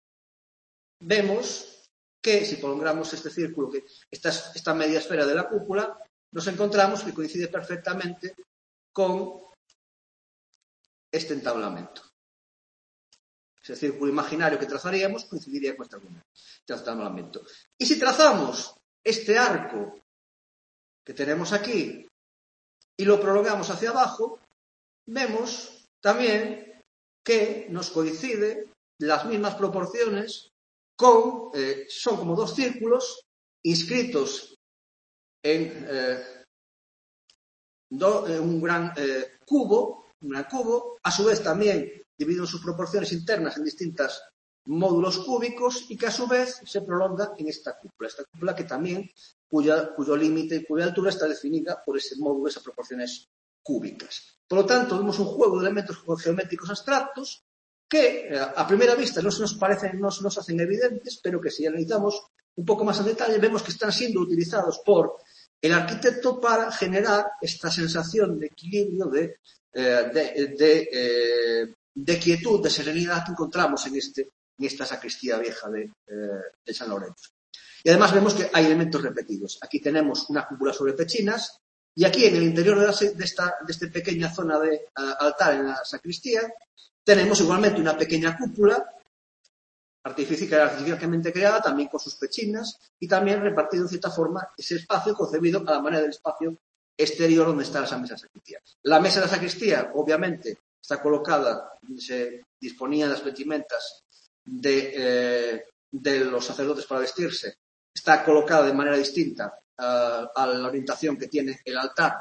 vemos que si prolongamos este círculo, que esta, esta media esfera de la cúpula, nos encontramos que coincide perfectamente con este entablamento. Ese círculo imaginario que trazaríamos coincidiría con este entablamento. Y si trazamos este arco que tenemos aquí y lo prolongamos hacia abajo, vemos también que nos coincide las mismas proporciones con, eh, son como dos círculos inscritos en, eh, do, en un gran eh, cubo, un gran cubo, a su vez también dividido en sus proporciones internas en distintos módulos cúbicos y que a su vez se prolonga en esta cúpula, esta cúpula que también, cuya, cuyo límite y cuya altura está definida por ese módulo, esas proporciones cúbicas. Por lo tanto, vemos un juego de elementos geométricos abstractos que a primera vista no se nos parecen, no se nos hacen evidentes, pero que si analizamos un poco más en detalle vemos que están siendo utilizados por el arquitecto para generar esta sensación de equilibrio, de, eh, de, de, eh, de quietud, de serenidad que encontramos en, este, en esta sacristía vieja de, eh, de San Lorenzo. Y además vemos que hay elementos repetidos. Aquí tenemos una cúpula sobre pechinas y aquí en el interior de, la, de, esta, de esta pequeña zona de uh, altar en la sacristía tenemos igualmente una pequeña cúpula artificialmente creada, también con sus pechinas, y también repartido en cierta forma ese espacio concebido a la manera del espacio exterior donde está esa mesa de sacristía. La mesa de la sacristía, obviamente, está colocada, se disponían las vestimentas de, eh, de los sacerdotes para vestirse, está colocada de manera distinta uh, a la orientación que tiene el altar,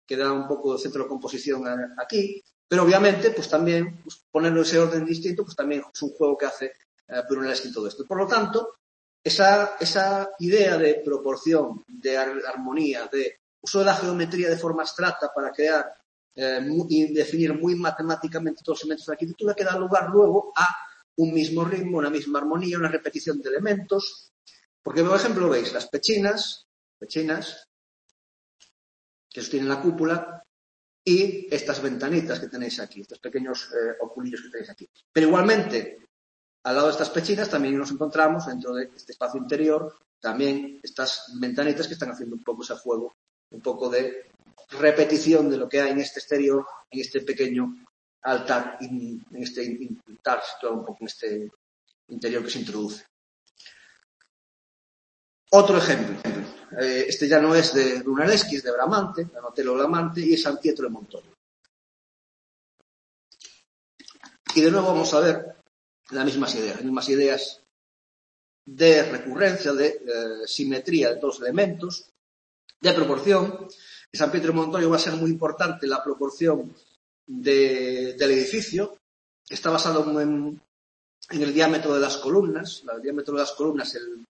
que da un poco de centro de composición aquí, pero obviamente, pues también, pues, ponerlo ese orden distinto, pues también es un juego que hace eh, Brunelleschi en todo esto. Por lo tanto, esa, esa idea de proporción, de armonía, de uso de la geometría de forma abstracta para crear eh, y definir muy matemáticamente todos los elementos de la arquitectura, que da lugar luego a un mismo ritmo, una misma armonía, una repetición de elementos. Porque, por ejemplo, veis las pechinas, pechinas, que sostienen la cúpula, y estas ventanitas que tenéis aquí, estos pequeños eh, oculillos que tenéis aquí. Pero igualmente, al lado de estas pechinas también nos encontramos, dentro de este espacio interior, también estas ventanitas que están haciendo un poco ese juego, un poco de repetición de lo que hay en este exterior, en este pequeño altar, en este altar situado un poco en este interior que se introduce. Otro ejemplo, eh, este ya no es de Brunelleschi, es de Bramante, de Donatello Bramante, y es San Pietro de Montorio. Y de nuevo vamos a ver las mismas ideas, las mismas ideas de recurrencia, de eh, simetría de todos los elementos, de proporción. En San Pietro de Montorio va a ser muy importante la proporción de, del edificio. Está basado en, en el diámetro de las columnas. El diámetro de las columnas, el,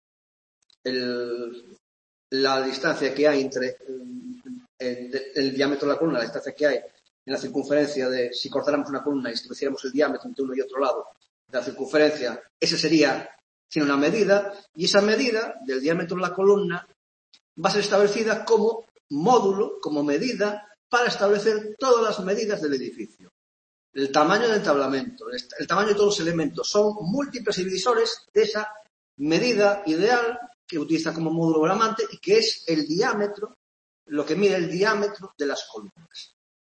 el, la distancia que hay entre el, el, el diámetro de la columna, la distancia que hay en la circunferencia de, si cortáramos una columna y estableciéramos el diámetro entre uno y otro lado de la circunferencia, esa sería, tiene una medida, y esa medida del diámetro de la columna va a ser establecida como módulo, como medida, para establecer todas las medidas del edificio. El tamaño del entablamento, el tamaño de todos los elementos son múltiples y divisores de esa medida ideal que utiliza como módulo Bramante y que es el diámetro, lo que mide el diámetro de las columnas.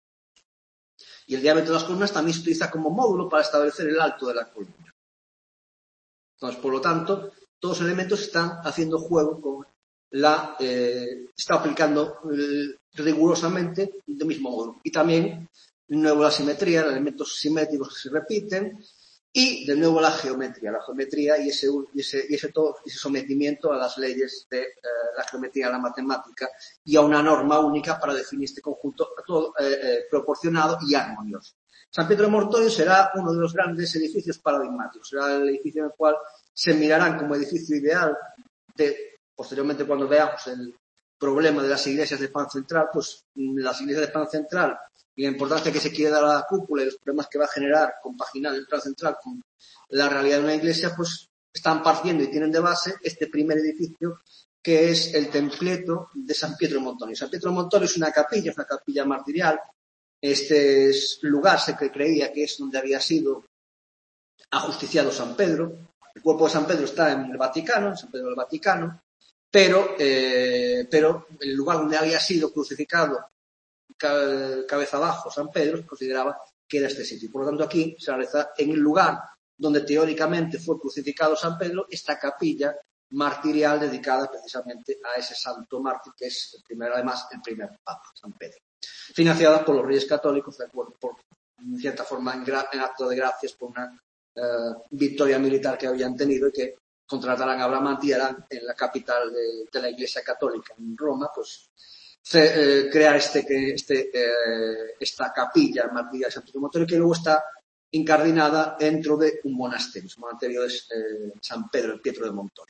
Y el diámetro de las columnas también se utiliza como módulo para establecer el alto de la columna. Entonces, por lo tanto, todos los elementos están haciendo juego con la... Eh, está aplicando eh, rigurosamente el mismo modo. Y también, de nuevo, la simetría, los elementos simétricos que se repiten, y de nuevo la geometría, la geometría y ese, y ese, y ese, todo, ese sometimiento a las leyes de eh, la geometría, a la matemática y a una norma única para definir este conjunto todo eh, eh, proporcionado y armonioso. San Pietro de Montorio será uno de los grandes edificios paradigmáticos, será el edificio en el cual se mirarán como edificio ideal de, posteriormente cuando veamos el problema de las iglesias de pan central, pues las iglesias de pan central y la importancia que se quiere dar a la cúpula y los problemas que va a generar compaginar el plan central con la realidad de una iglesia, pues están partiendo y tienen de base este primer edificio que es el templeto de San Pietro de Montorio. San Pietro de Montorio es una capilla, es una capilla martirial. Este lugar se creía que es donde había sido ajusticiado San Pedro. El cuerpo de San Pedro está en el Vaticano, en San Pedro del Vaticano, pero, eh, pero el lugar donde había sido crucificado cabeza abajo San Pedro se consideraba que era este sitio. Por lo tanto, aquí se realiza en el lugar donde teóricamente fue crucificado San Pedro esta capilla martirial dedicada precisamente a ese santo mártir que es el primer, además el primer papa, San Pedro, financiada por los reyes católicos, de acuerdo, por en cierta forma en, gra, en acto de gracias por una uh, victoria militar que habían tenido y que contratarán a Bramante y harán en la capital de, de la Iglesia Católica en Roma, pues Eh, crear este, este, eh, esta capilla martirial de San Pietro de Montorio que luego está incardinada dentro de un monasterio. Su monasterio es eh, San Pedro, el Pietro de Montorio.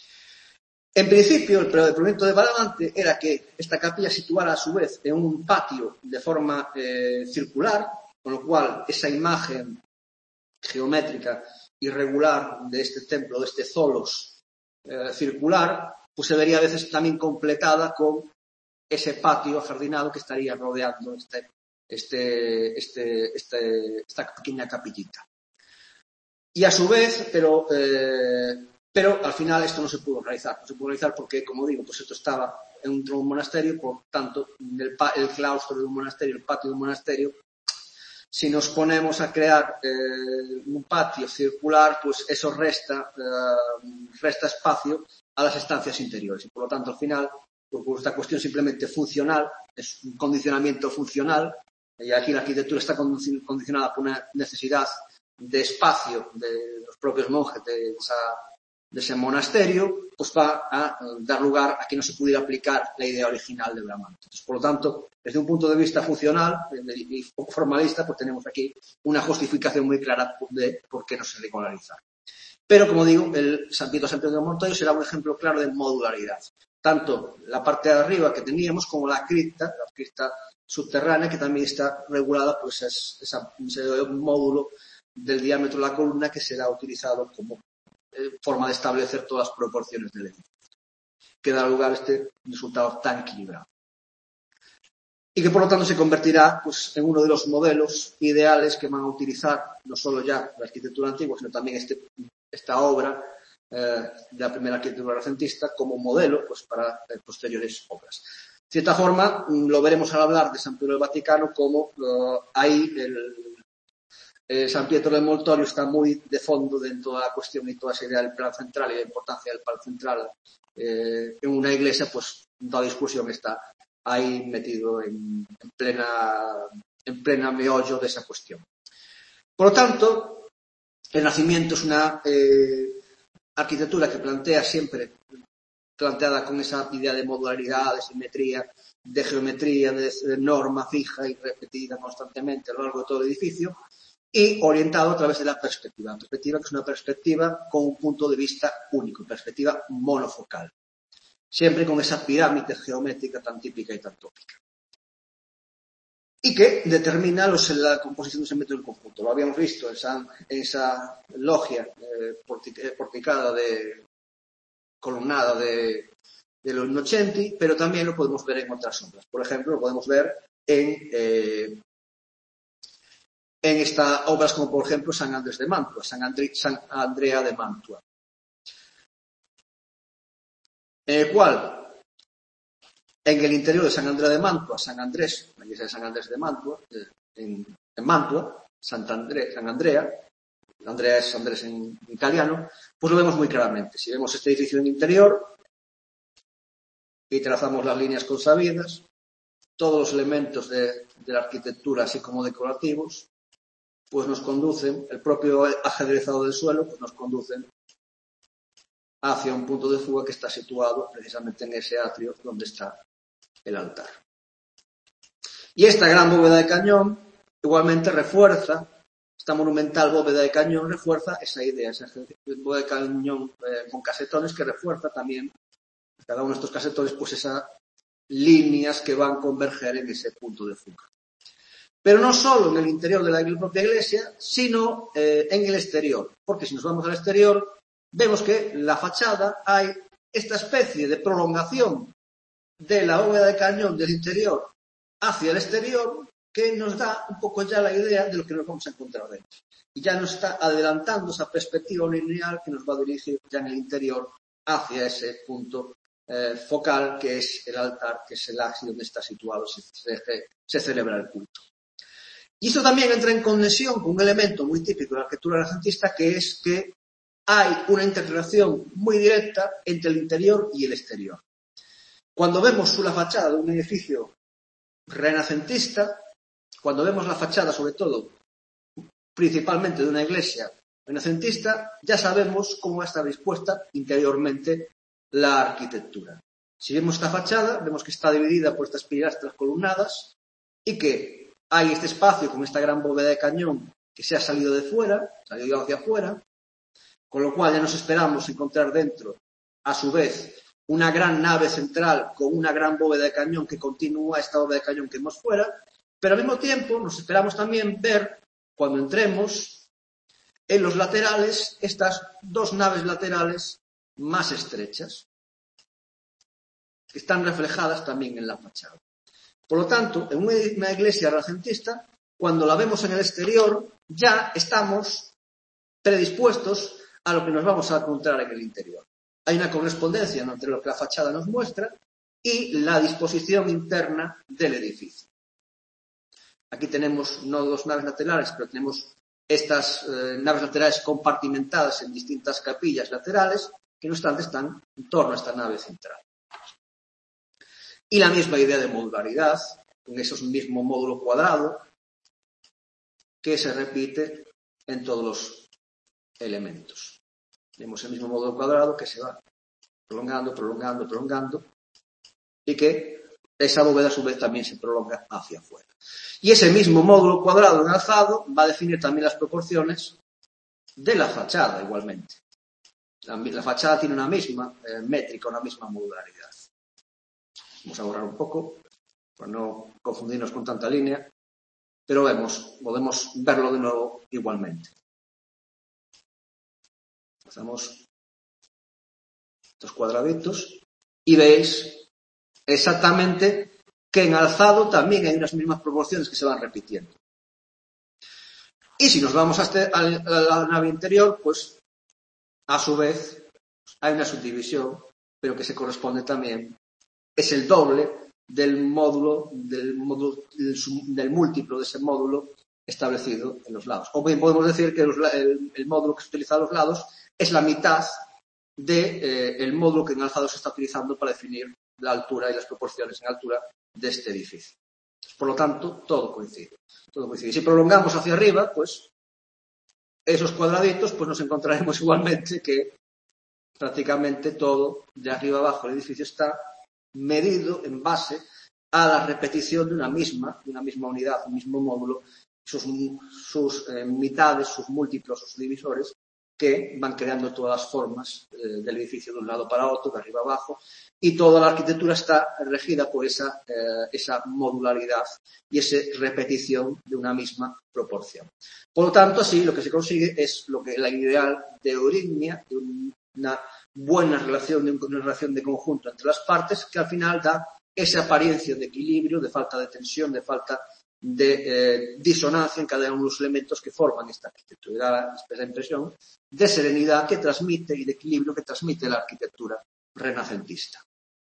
En principio, el proyecto de Bramante era que esta capilla se situara a su vez en un patio de forma eh, circular, con lo cual esa imagen geométrica irregular de este templo, de este zolos eh, circular, pues se vería a veces también completada con ese patio ajardinado que estaría rodeando este, este, este, este, esta pequeña capillita. Y a su vez, pero, eh, pero al final esto no se pudo realizar. No se pudo realizar porque, como digo, pues esto estaba en un, un monasterio, por tanto, el, el claustro de un monasterio, el patio de un monasterio, si nos ponemos a crear eh, un patio circular, pues eso resta, eh, resta espacio a las estancias interiores. Y por lo tanto, al final, por esta cuestión simplemente funcional, es un condicionamiento funcional, y aquí la arquitectura está condicionada por una necesidad de espacio de los propios monjes, de esa de ese monasterio, pues va a dar lugar a que no se pudiera aplicar la idea original de Bramante. Entonces, por lo tanto, desde un punto de vista funcional y formalista, pues tenemos aquí una justificación muy clara de por qué no se regulariza. Pero, como digo, el San Pietro San Pedro de Montoya será un ejemplo claro de modularidad. Tanto la parte de arriba que teníamos como la cripta, la cripta subterránea, que también está regulada, pues es, esa, ese módulo del diámetro de la columna que será utilizado como eh, forma de establecer todas las proporciones del edificio, que da lugar a este resultado tan equilibrado. Y que por lo tanto se convertirá pues, en uno de los modelos ideales que van a utilizar no solo ya la arquitectura antigua, sino también este, esta obra eh, de la primera arquitectura renacentista como modelo pues, para eh, posteriores obras. De cierta forma, lo veremos al hablar de San Pedro del Vaticano, como uh, ahí el, el San Pietro del Montorio está muy de fondo dentro de la cuestión y toda esa idea del plan central y la importancia del plan central eh, en una iglesia, pues toda discusión está ahí metido en, en, plena, en plena meollo de esa cuestión. Por lo tanto, el Renacimiento es una eh, arquitectura que plantea siempre planteada con esa idea de modularidad, de simetría, de geometría, de, de norma fija y repetida constantemente a lo largo de todo el edificio, y orientado a través de la perspectiva. La perspectiva que es una perspectiva con un punto de vista único, perspectiva monofocal. Siempre con esa pirámide geométrica tan típica y tan tópica. Y que determina los, la composición de ese método del conjunto. Lo habíamos visto en esa, en esa logia eh, porticada de columnada de, de los Innocenti, pero también lo podemos ver en otras obras. Por ejemplo, lo podemos ver en, eh, en estas obras como, por ejemplo, San Andrés de Mantua, San, André, San Andrea de Mantua, en el cual, en el interior de San Andrea de Mantua, San Andrés, la iglesia de San Andrés de Mantua, eh, en, en Mantua, Sant'Andrea, San Andrea, Andrea es Andrés en italiano, pues lo vemos muy claramente. Si vemos este edificio en el interior y trazamos las líneas consabidas, todos los elementos de, de la arquitectura, así como decorativos, pues nos conducen, el propio ajedrezado del suelo, pues nos conducen hacia un punto de fuga que está situado precisamente en ese atrio donde está el altar. Y esta gran bóveda de cañón igualmente refuerza, esta monumental bóveda de cañón refuerza esa idea, esa bóveda de cañón eh, con casetones que refuerza también cada uno de estos casetones, pues esas líneas que van a converger en ese punto de fuga. Pero no solo en el interior de la propia iglesia, sino eh, en el exterior. Porque si nos vamos al exterior, vemos que en la fachada hay esta especie de prolongación de la bóveda de cañón del interior hacia el exterior, que nos da un poco ya la idea de lo que nos vamos a encontrar dentro. Y ya nos está adelantando esa perspectiva lineal que nos va a dirigir ya en el interior hacia ese punto eh, focal, que es el altar, que es el axis donde está situado, se, se, se celebra el culto. Y esto también entra en conexión con un elemento muy típico de la arquitectura renacentista, que es que hay una interrelación muy directa entre el interior y el exterior. Cuando vemos la fachada de un edificio renacentista, cuando vemos la fachada, sobre todo, principalmente de una iglesia renacentista, ya sabemos cómo va a estar dispuesta interiormente la arquitectura. Si vemos esta fachada, vemos que está dividida por estas pilastras columnadas y que hay este espacio con esta gran bóveda de cañón que se ha salido de fuera, salido hacia afuera, con lo cual ya nos esperamos encontrar dentro, a su vez, una gran nave central con una gran bóveda de cañón que continúa esta bóveda de cañón que vemos fuera, pero al mismo tiempo nos esperamos también ver, cuando entremos, en los laterales, estas dos naves laterales más estrechas, que están reflejadas también en la fachada. Por lo tanto, en una iglesia renacentista, cuando la vemos en el exterior, ya estamos predispuestos a lo que nos vamos a encontrar en el interior. Hay una correspondencia entre lo que la fachada nos muestra y la disposición interna del edificio. Aquí tenemos no dos naves laterales, pero tenemos estas eh, naves laterales compartimentadas en distintas capillas laterales, que no obstante están en torno a esta nave central. Y la misma idea de modularidad, con esos mismo módulo cuadrado, que se repite en todos los elementos. Tenemos el mismo módulo cuadrado que se va prolongando, prolongando, prolongando, y que esa bóveda a su vez también se prolonga hacia afuera. Y ese mismo módulo cuadrado en alzado va a definir también las proporciones de la fachada igualmente. La, la fachada tiene una misma eh, métrica, una misma modularidad. Vamos a borrar un poco para no confundirnos con tanta línea, pero vemos, podemos verlo de nuevo igualmente. Hacemos estos cuadraditos y veis exactamente que en alzado también hay unas mismas proporciones que se van repitiendo. Y si nos vamos a, este, a la nave interior, pues a su vez hay una subdivisión, pero que se corresponde también, es el doble del módulo, del, módulo, del, del múltiplo de ese módulo establecido en los lados. O bien podemos decir que los, el, el módulo que se utiliza a los lados es la mitad del de, eh, módulo que en alzado se está utilizando para definir la altura y las proporciones en altura de este edificio. Por lo tanto, todo coincide. Todo coincide. Si prolongamos hacia arriba, pues esos cuadraditos, pues nos encontraremos igualmente que prácticamente todo de arriba abajo el edificio está medido en base a la repetición de una misma, de una misma unidad, un mismo módulo, sus, sus eh, mitades, sus múltiplos, sus divisores, que van creando todas las formas eh, del edificio de un lado para otro, de arriba abajo, y toda la arquitectura está regida por esa, eh, esa modularidad y esa repetición de una misma proporción. Por lo tanto, así lo que se consigue es lo que la ideal de euritmia, de una buena relación, de una relación de conjunto entre las partes, que al final da esa apariencia de equilibrio, de falta de tensión, de falta de eh, disonancia en cada uno de los elementos que forman esta arquitectura. Y da la impresión de serenidad que transmite y de equilibrio que transmite la arquitectura renacentista.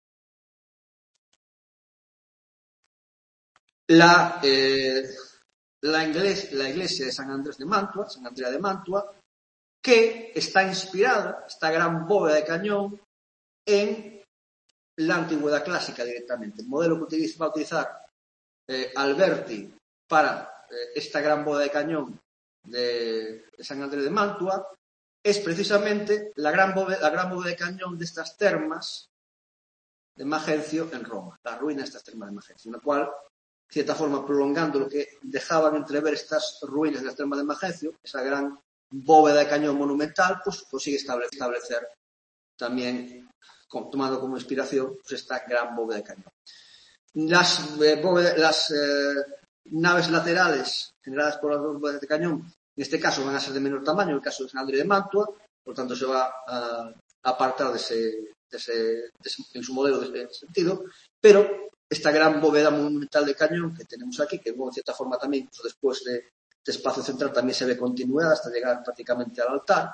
La, eh, la, iglesia, la iglesia de San Andrés de Mantua, San Andrea de Mantua, que está inspirada, esta gran bóveda de cañón, en la antigüedad clásica directamente. El modelo que utiliza, va a utilizar eh, Alberti para eh, esta gran bóveda de cañón de, de San Andrés de Mantua es precisamente la gran, bóveda, la gran bóveda de cañón de estas termas de Magencio en Roma, la ruina de estas termas de Magencio, en la cual, de cierta forma, prolongando lo que dejaban entrever estas ruinas de las termas de Magencio, esa gran bóveda de cañón monumental, pues consigue establecer, establecer también, tomando como inspiración, pues esta gran bóveda de cañón. Las, eh, bóveda, las eh, naves laterales generadas por las dos bóvedas de cañón, en este caso van a ser de menor tamaño, en el caso de San Andrés de Mantua, por tanto se va a apartar de ese, de ese, de ese en su modelo de ese sentido, pero esta gran bóveda monumental de cañón que tenemos aquí, que de cierta forma también, incluso después de, de espacio central, también se ve continuidad hasta llegar prácticamente al altar,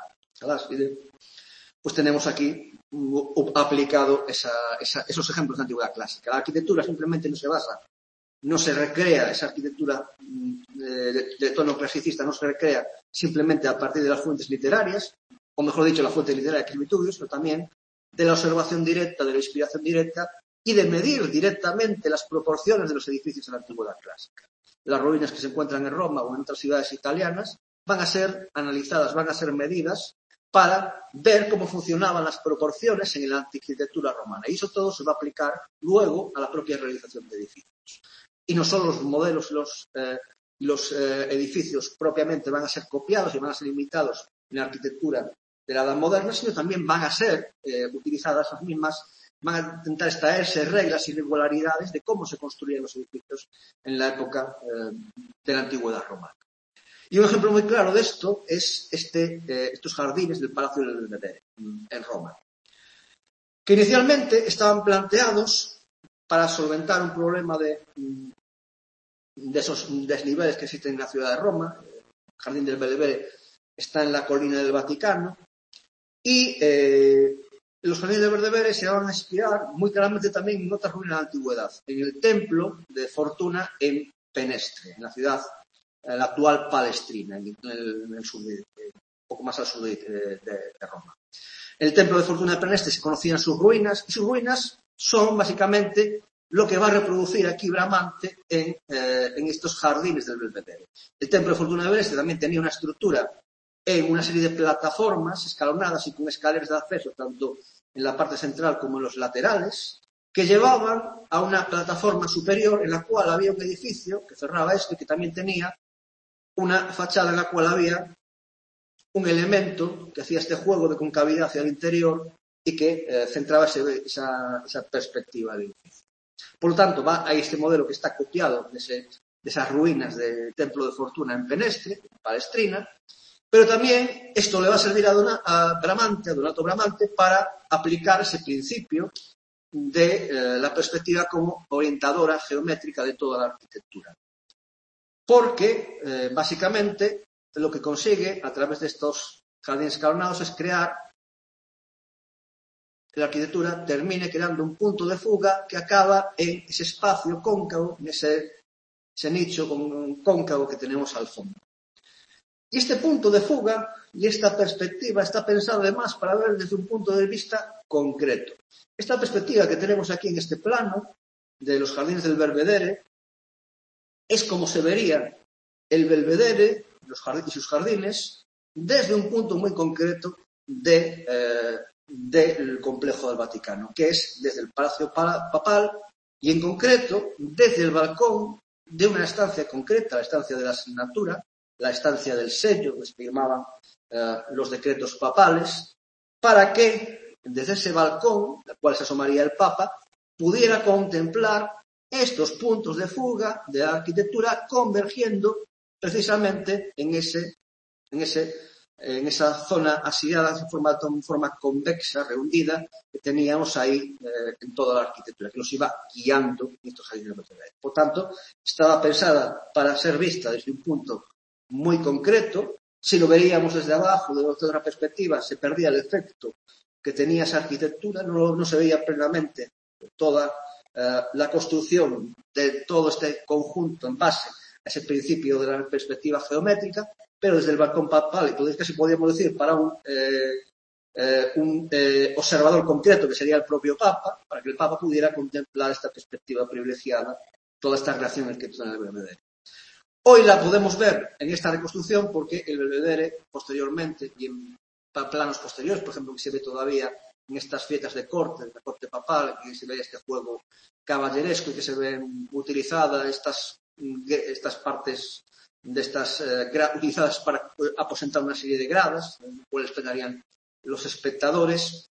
pues tenemos aquí aplicado esa, esa, esos ejemplos de antigüedad clásica. La arquitectura simplemente no se basa, no se recrea, esa arquitectura de, de, de tono clasicista no se recrea simplemente a partir de las fuentes literarias, o mejor dicho, la fuente literaria de Crivitudius, pero también de la observación directa, de la inspiración directa y de medir directamente las proporciones de los edificios de la antigüedad clásica. Las ruinas que se encuentran en Roma o en otras ciudades italianas van a ser analizadas, van a ser medidas para ver cómo funcionaban las proporciones en la arquitectura romana. Y eso todo se va a aplicar luego a la propia realización de edificios. Y no solo los modelos y los, eh, los eh, edificios propiamente van a ser copiados y van a ser imitados en la arquitectura de la Edad Moderna, sino también van a ser eh, utilizadas las mismas, van a intentar extraerse reglas y regularidades de cómo se construían los edificios en la época eh, de la antigüedad romana. Y un ejemplo muy claro de esto es este, eh, estos jardines del Palacio del Belvedere en Roma, que inicialmente estaban planteados para solventar un problema de, de esos desniveles que existen en la ciudad de Roma. El Jardín del Belvedere está en la colina del Vaticano y eh, los jardines del Belvedere se van a inspirar muy claramente también en otras ruinas de la antigüedad, en el templo de Fortuna en Penestre, en la ciudad la actual Palestrina, en el, en el sur de, un poco más al sur de, de, de Roma. En el templo de Fortuna de Penestre se conocían sus ruinas, y sus ruinas son básicamente lo que va a reproducir aquí Bramante en, eh, en estos jardines del Belvedere. El templo de Fortuna de Penestre también tenía una estructura en una serie de plataformas escalonadas y con escaleras de acceso tanto en la parte central como en los laterales, que llevaban a una plataforma superior en la cual había un edificio que cerraba esto y que también tenía una fachada en la cual había un elemento que hacía este juego de concavidad hacia el interior y que eh, centraba ese, esa, esa perspectiva del edificio. Por lo tanto, va a este modelo que está copiado de, ese, de esas ruinas del Templo de Fortuna en Penestre, en Palestrina, pero también esto le va a servir a, Dona, a Bramante, a Donato Bramante, para aplicar ese principio de eh, la perspectiva como orientadora geométrica de toda la arquitectura. Porque, eh, básicamente, lo que consigue a través de estos jardines escalonados es crear que la arquitectura termine creando un punto de fuga que acaba en ese espacio cóncavo, en ese, ese nicho cóncavo que tenemos al fondo. Y este punto de fuga y esta perspectiva está pensada además para ver desde un punto de vista concreto. Esta perspectiva que tenemos aquí en este plano de los jardines del Belvedere es como se vería el Belvedere los jardines, y sus jardines desde un punto muy concreto de, eh, del complejo del Vaticano, que es desde el Palacio Papal y en concreto desde el balcón de una estancia concreta, la estancia de la asignatura, la estancia del sello, que se firmaban eh, los decretos papales, para que desde ese balcón, al cual se asomaría el Papa, pudiera contemplar estos puntos de fuga de la arquitectura convergiendo precisamente en, ese, en, ese, en esa zona asiada en forma, en forma convexa, rehundida, que teníamos ahí eh, en toda la arquitectura, que nos iba guiando en estos jardines de Belvedere. Por tanto, estaba pensada para ser vista desde un punto muy concreto. Si lo veíamos desde abajo, de otra perspectiva, se perdía el efecto que tenía esa arquitectura, no, no se veía plenamente toda eh, la construcción de todo este conjunto en base a ese principio de la perspectiva geométrica, pero desde el balcón papal, y casi podríamos decir para un, eh, eh, un eh, observador concreto, que sería el propio Papa, para que el Papa pudiera contemplar esta perspectiva privilegiada, toda esta relación que tiene el Belvedere. Hoy la podemos ver en esta reconstrucción porque el Belvedere, posteriormente, y en planos posteriores, por ejemplo, que se ve todavía en estas fiestas de corte, de la corte papal, que se ve este juego caballeresco y que se ven utilizadas estas, estas partes de estas eh, utilizadas para aposentar una serie de gradas, en las cuales esperarían los espectadores,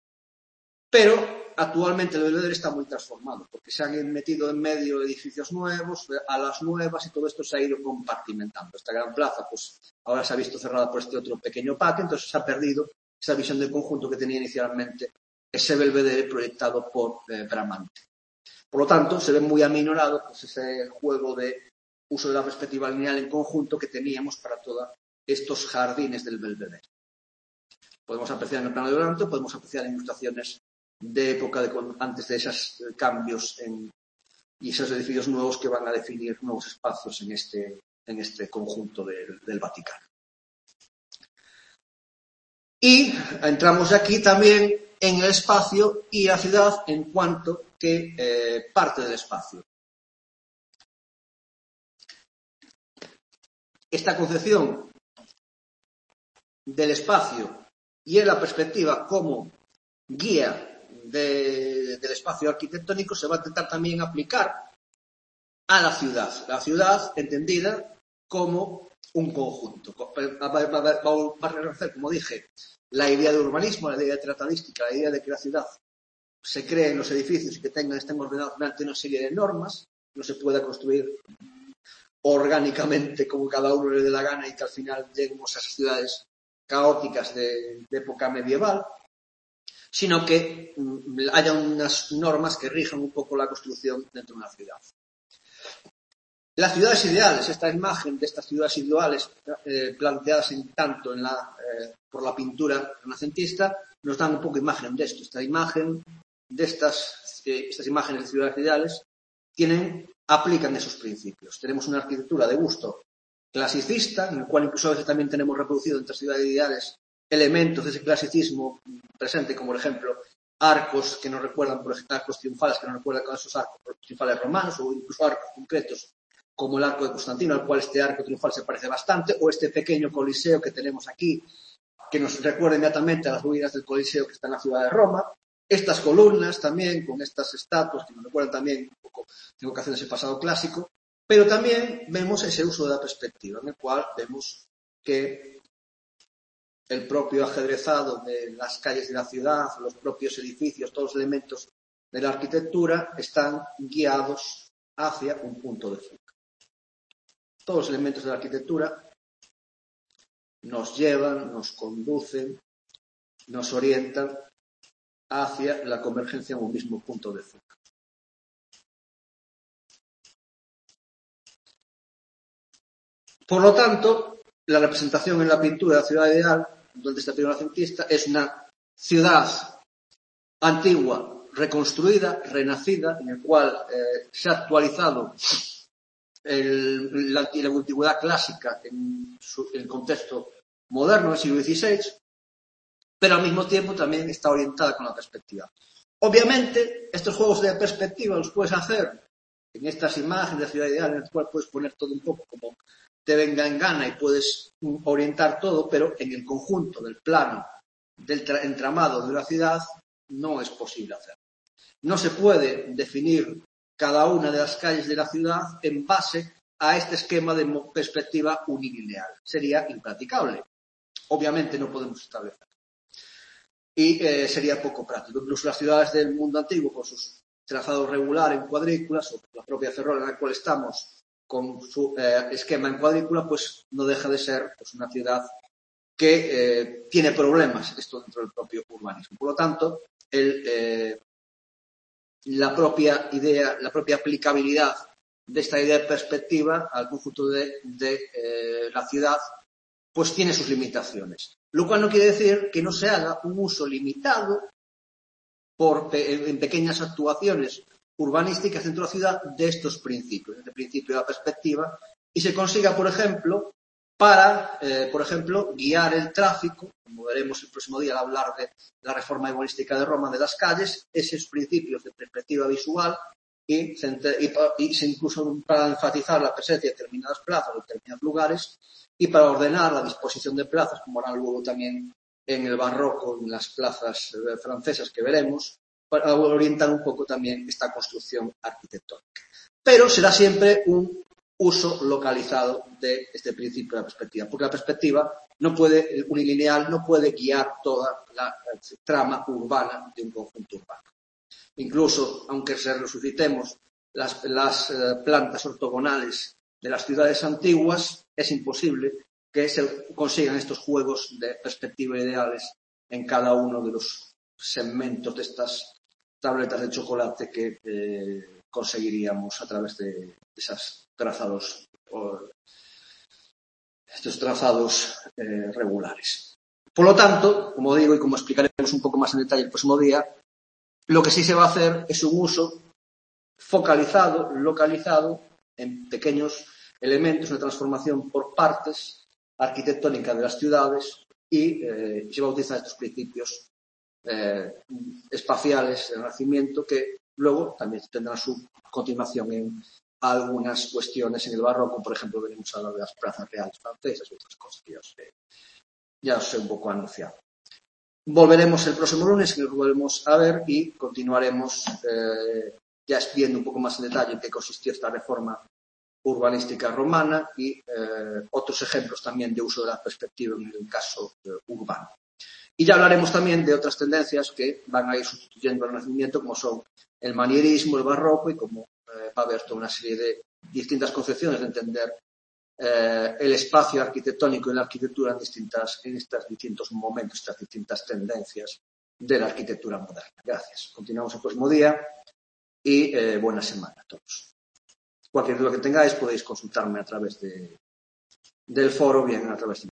pero actualmente el Belvedere está muy transformado, porque se han metido en medio edificios nuevos, alas nuevas, y todo esto se ha ido compartimentando. Esta gran plaza, pues, ahora se ha visto cerrada por este otro pequeño patio, entonces se ha perdido esa visión del conjunto que tenía inicialmente ese Belvedere proyectado por eh, Bramante. Por lo tanto, se ve muy aminorado pues, ese juego de uso de la perspectiva lineal en conjunto que teníamos para todos estos jardines del Belvedere. Podemos apreciar en el plano de Bramante, podemos apreciar en ilustraciones de época de antes de esos cambios en, y esos edificios nuevos que van a definir nuevos espacios en este, en este conjunto del, del Vaticano. Y entramos aquí también en el espacio y la ciudad en cuanto que eh, parte del espacio. Esta concepción del espacio y en la perspectiva como guía De, del espacio arquitectónico se va a intentar también aplicar a la ciudad. La ciudad entendida como un conjunto. Va, va, va, va a reconocer, como dije, la idea de urbanismo, la idea de tratadística, la idea de que la ciudad se cree en los edificios y que tengan, estén ordenados mediante una serie de normas, no se pueda construir orgánicamente como cada uno le dé la gana y que al final lleguemos a esas ciudades caóticas de, de época medieval, sino que mm, haya unas normas que rijan un poco la construcción dentro de una ciudad. Las ciudades ideales, esta imagen de estas ciudades ideales eh, planteadas en tanto en la, eh, por la pintura renacentista, nos dan un poco imagen de esto. Esta imagen de estas, eh, estas imágenes de ciudades ideales tienen, aplican esos principios. Tenemos una arquitectura de gusto clasicista, en el cual incluso a veces también tenemos reproducido entre ciudades ideales elementos de ese clasicismo presente, como por ejemplo arcos que nos recuerdan, por ejemplo, arcos triunfales que nos recuerdan con esos arcos triunfales romanos o incluso arcos concretos como el Arco de Constantino, al cual este arco triunfal se parece bastante, o este pequeño coliseo que tenemos aquí, que nos recuerda inmediatamente a las ruinas del Coliseo que está en la ciudad de Roma. Estas columnas también, con estas estatuas que nos recuerdan también un poco de evocaciones del pasado clásico, pero también vemos ese uso de la perspectiva, en el cual vemos que el propio ajedrezado de las calles de la ciudad, los propios edificios, todos los elementos de la arquitectura están guiados hacia un punto de fuga. Todos los elementos de la arquitectura nos llevan, nos conducen, nos orientan hacia la convergencia en un mismo punto de fuga. Por lo tanto, la representación en la pintura de la ciudad ideal, donde está el renacentista, es una ciudad antigua, reconstruida, renacida, en el cual eh, se ha actualizado el, la, la antigüedad clásica en, su, en el contexto moderno del siglo dieciséis, pero al mismo tiempo también está orientada con la perspectiva. Obviamente, estos juegos de perspectiva los puedes hacer en estas imágenes de ciudad ideal, en las cuales puedes poner todo un poco como te venga en gana y puedes orientar todo, pero en el conjunto del plano del entramado de la ciudad no es posible hacerlo. No se puede definir cada una de las calles de la ciudad en base a este esquema de perspectiva unilineal. Sería impracticable. Obviamente no podemos establecerlo. Y eh, sería poco práctico. Incluso las ciudades del mundo antiguo, con sus trazados regulares en cuadrículas, o la propia Ferrol en la cual estamos, con su eh, esquema en cuadrícula, pues no deja de ser pues, una ciudad que eh, tiene problemas, esto dentro del propio urbanismo. Por lo tanto, el, eh, la propia idea, la propia aplicabilidad de esta idea de perspectiva al conjunto de, de eh, la ciudad, pues tiene sus limitaciones. Lo cual no quiere decir que no se haga un uso limitado por, en pequeñas actuaciones urbanísticas dentro de la ciudad de estos principios, este principio de la perspectiva, y se consiga, por ejemplo, para, eh, por ejemplo, guiar el tráfico, como veremos el próximo día al hablar de la reforma urbanística de Roma, de las calles, esos principios de perspectiva visual y, y, y incluso para enfatizar la presencia de determinadas plazas o determinados lugares y para ordenar la disposición de plazas, como harán luego también en el barroco, en las plazas eh, francesas que veremos, para orientar un poco también esta construcción arquitectónica. Pero será siempre un uso localizado de este principio de la perspectiva, porque la perspectiva no puede, unilineal, no puede guiar toda la trama urbana de un conjunto urbano. Incluso, aunque se resucitemos las, las eh, plantas ortogonales de las ciudades antiguas, es imposible que se consigan estos juegos de perspectiva ideales en cada uno de los segmentos de estas tabletas de chocolate que eh, conseguiríamos a través de esos trazados, o estos trazados eh, regulares. Por lo tanto, como digo y como explicaremos un poco más en detalle el próximo día, lo que sí se va a hacer es un uso focalizado, localizado en pequeños elementos, una transformación por partes arquitectónica de las ciudades y eh, se va a utilizar estos principios eh, espaciales del Renacimiento que luego también tendrán su continuación en algunas cuestiones en el barroco, por ejemplo, venimos a hablar de las plazas reales francesas y otras cosas que ya os, he, ya os he un poco anunciado. Volveremos el próximo lunes, que nos volveremos a ver y continuaremos eh, ya viendo un poco más en detalle en qué consistió esta reforma urbanística romana y eh, otros ejemplos también de uso de la perspectiva en el caso eh, urbano. Y ya hablaremos también de otras tendencias que van a ir sustituyendo al Renacimiento, como son el manierismo, el barroco, y como eh, va a haber toda una serie de distintas concepciones de entender eh, el espacio arquitectónico y la arquitectura en, distintas, en estos distintos momentos, estas distintas tendencias de la arquitectura moderna. Gracias. Continuamos el próximo día y eh, buena semana a todos. Cualquier duda que tengáis podéis consultarme a través de, del foro, bien a través de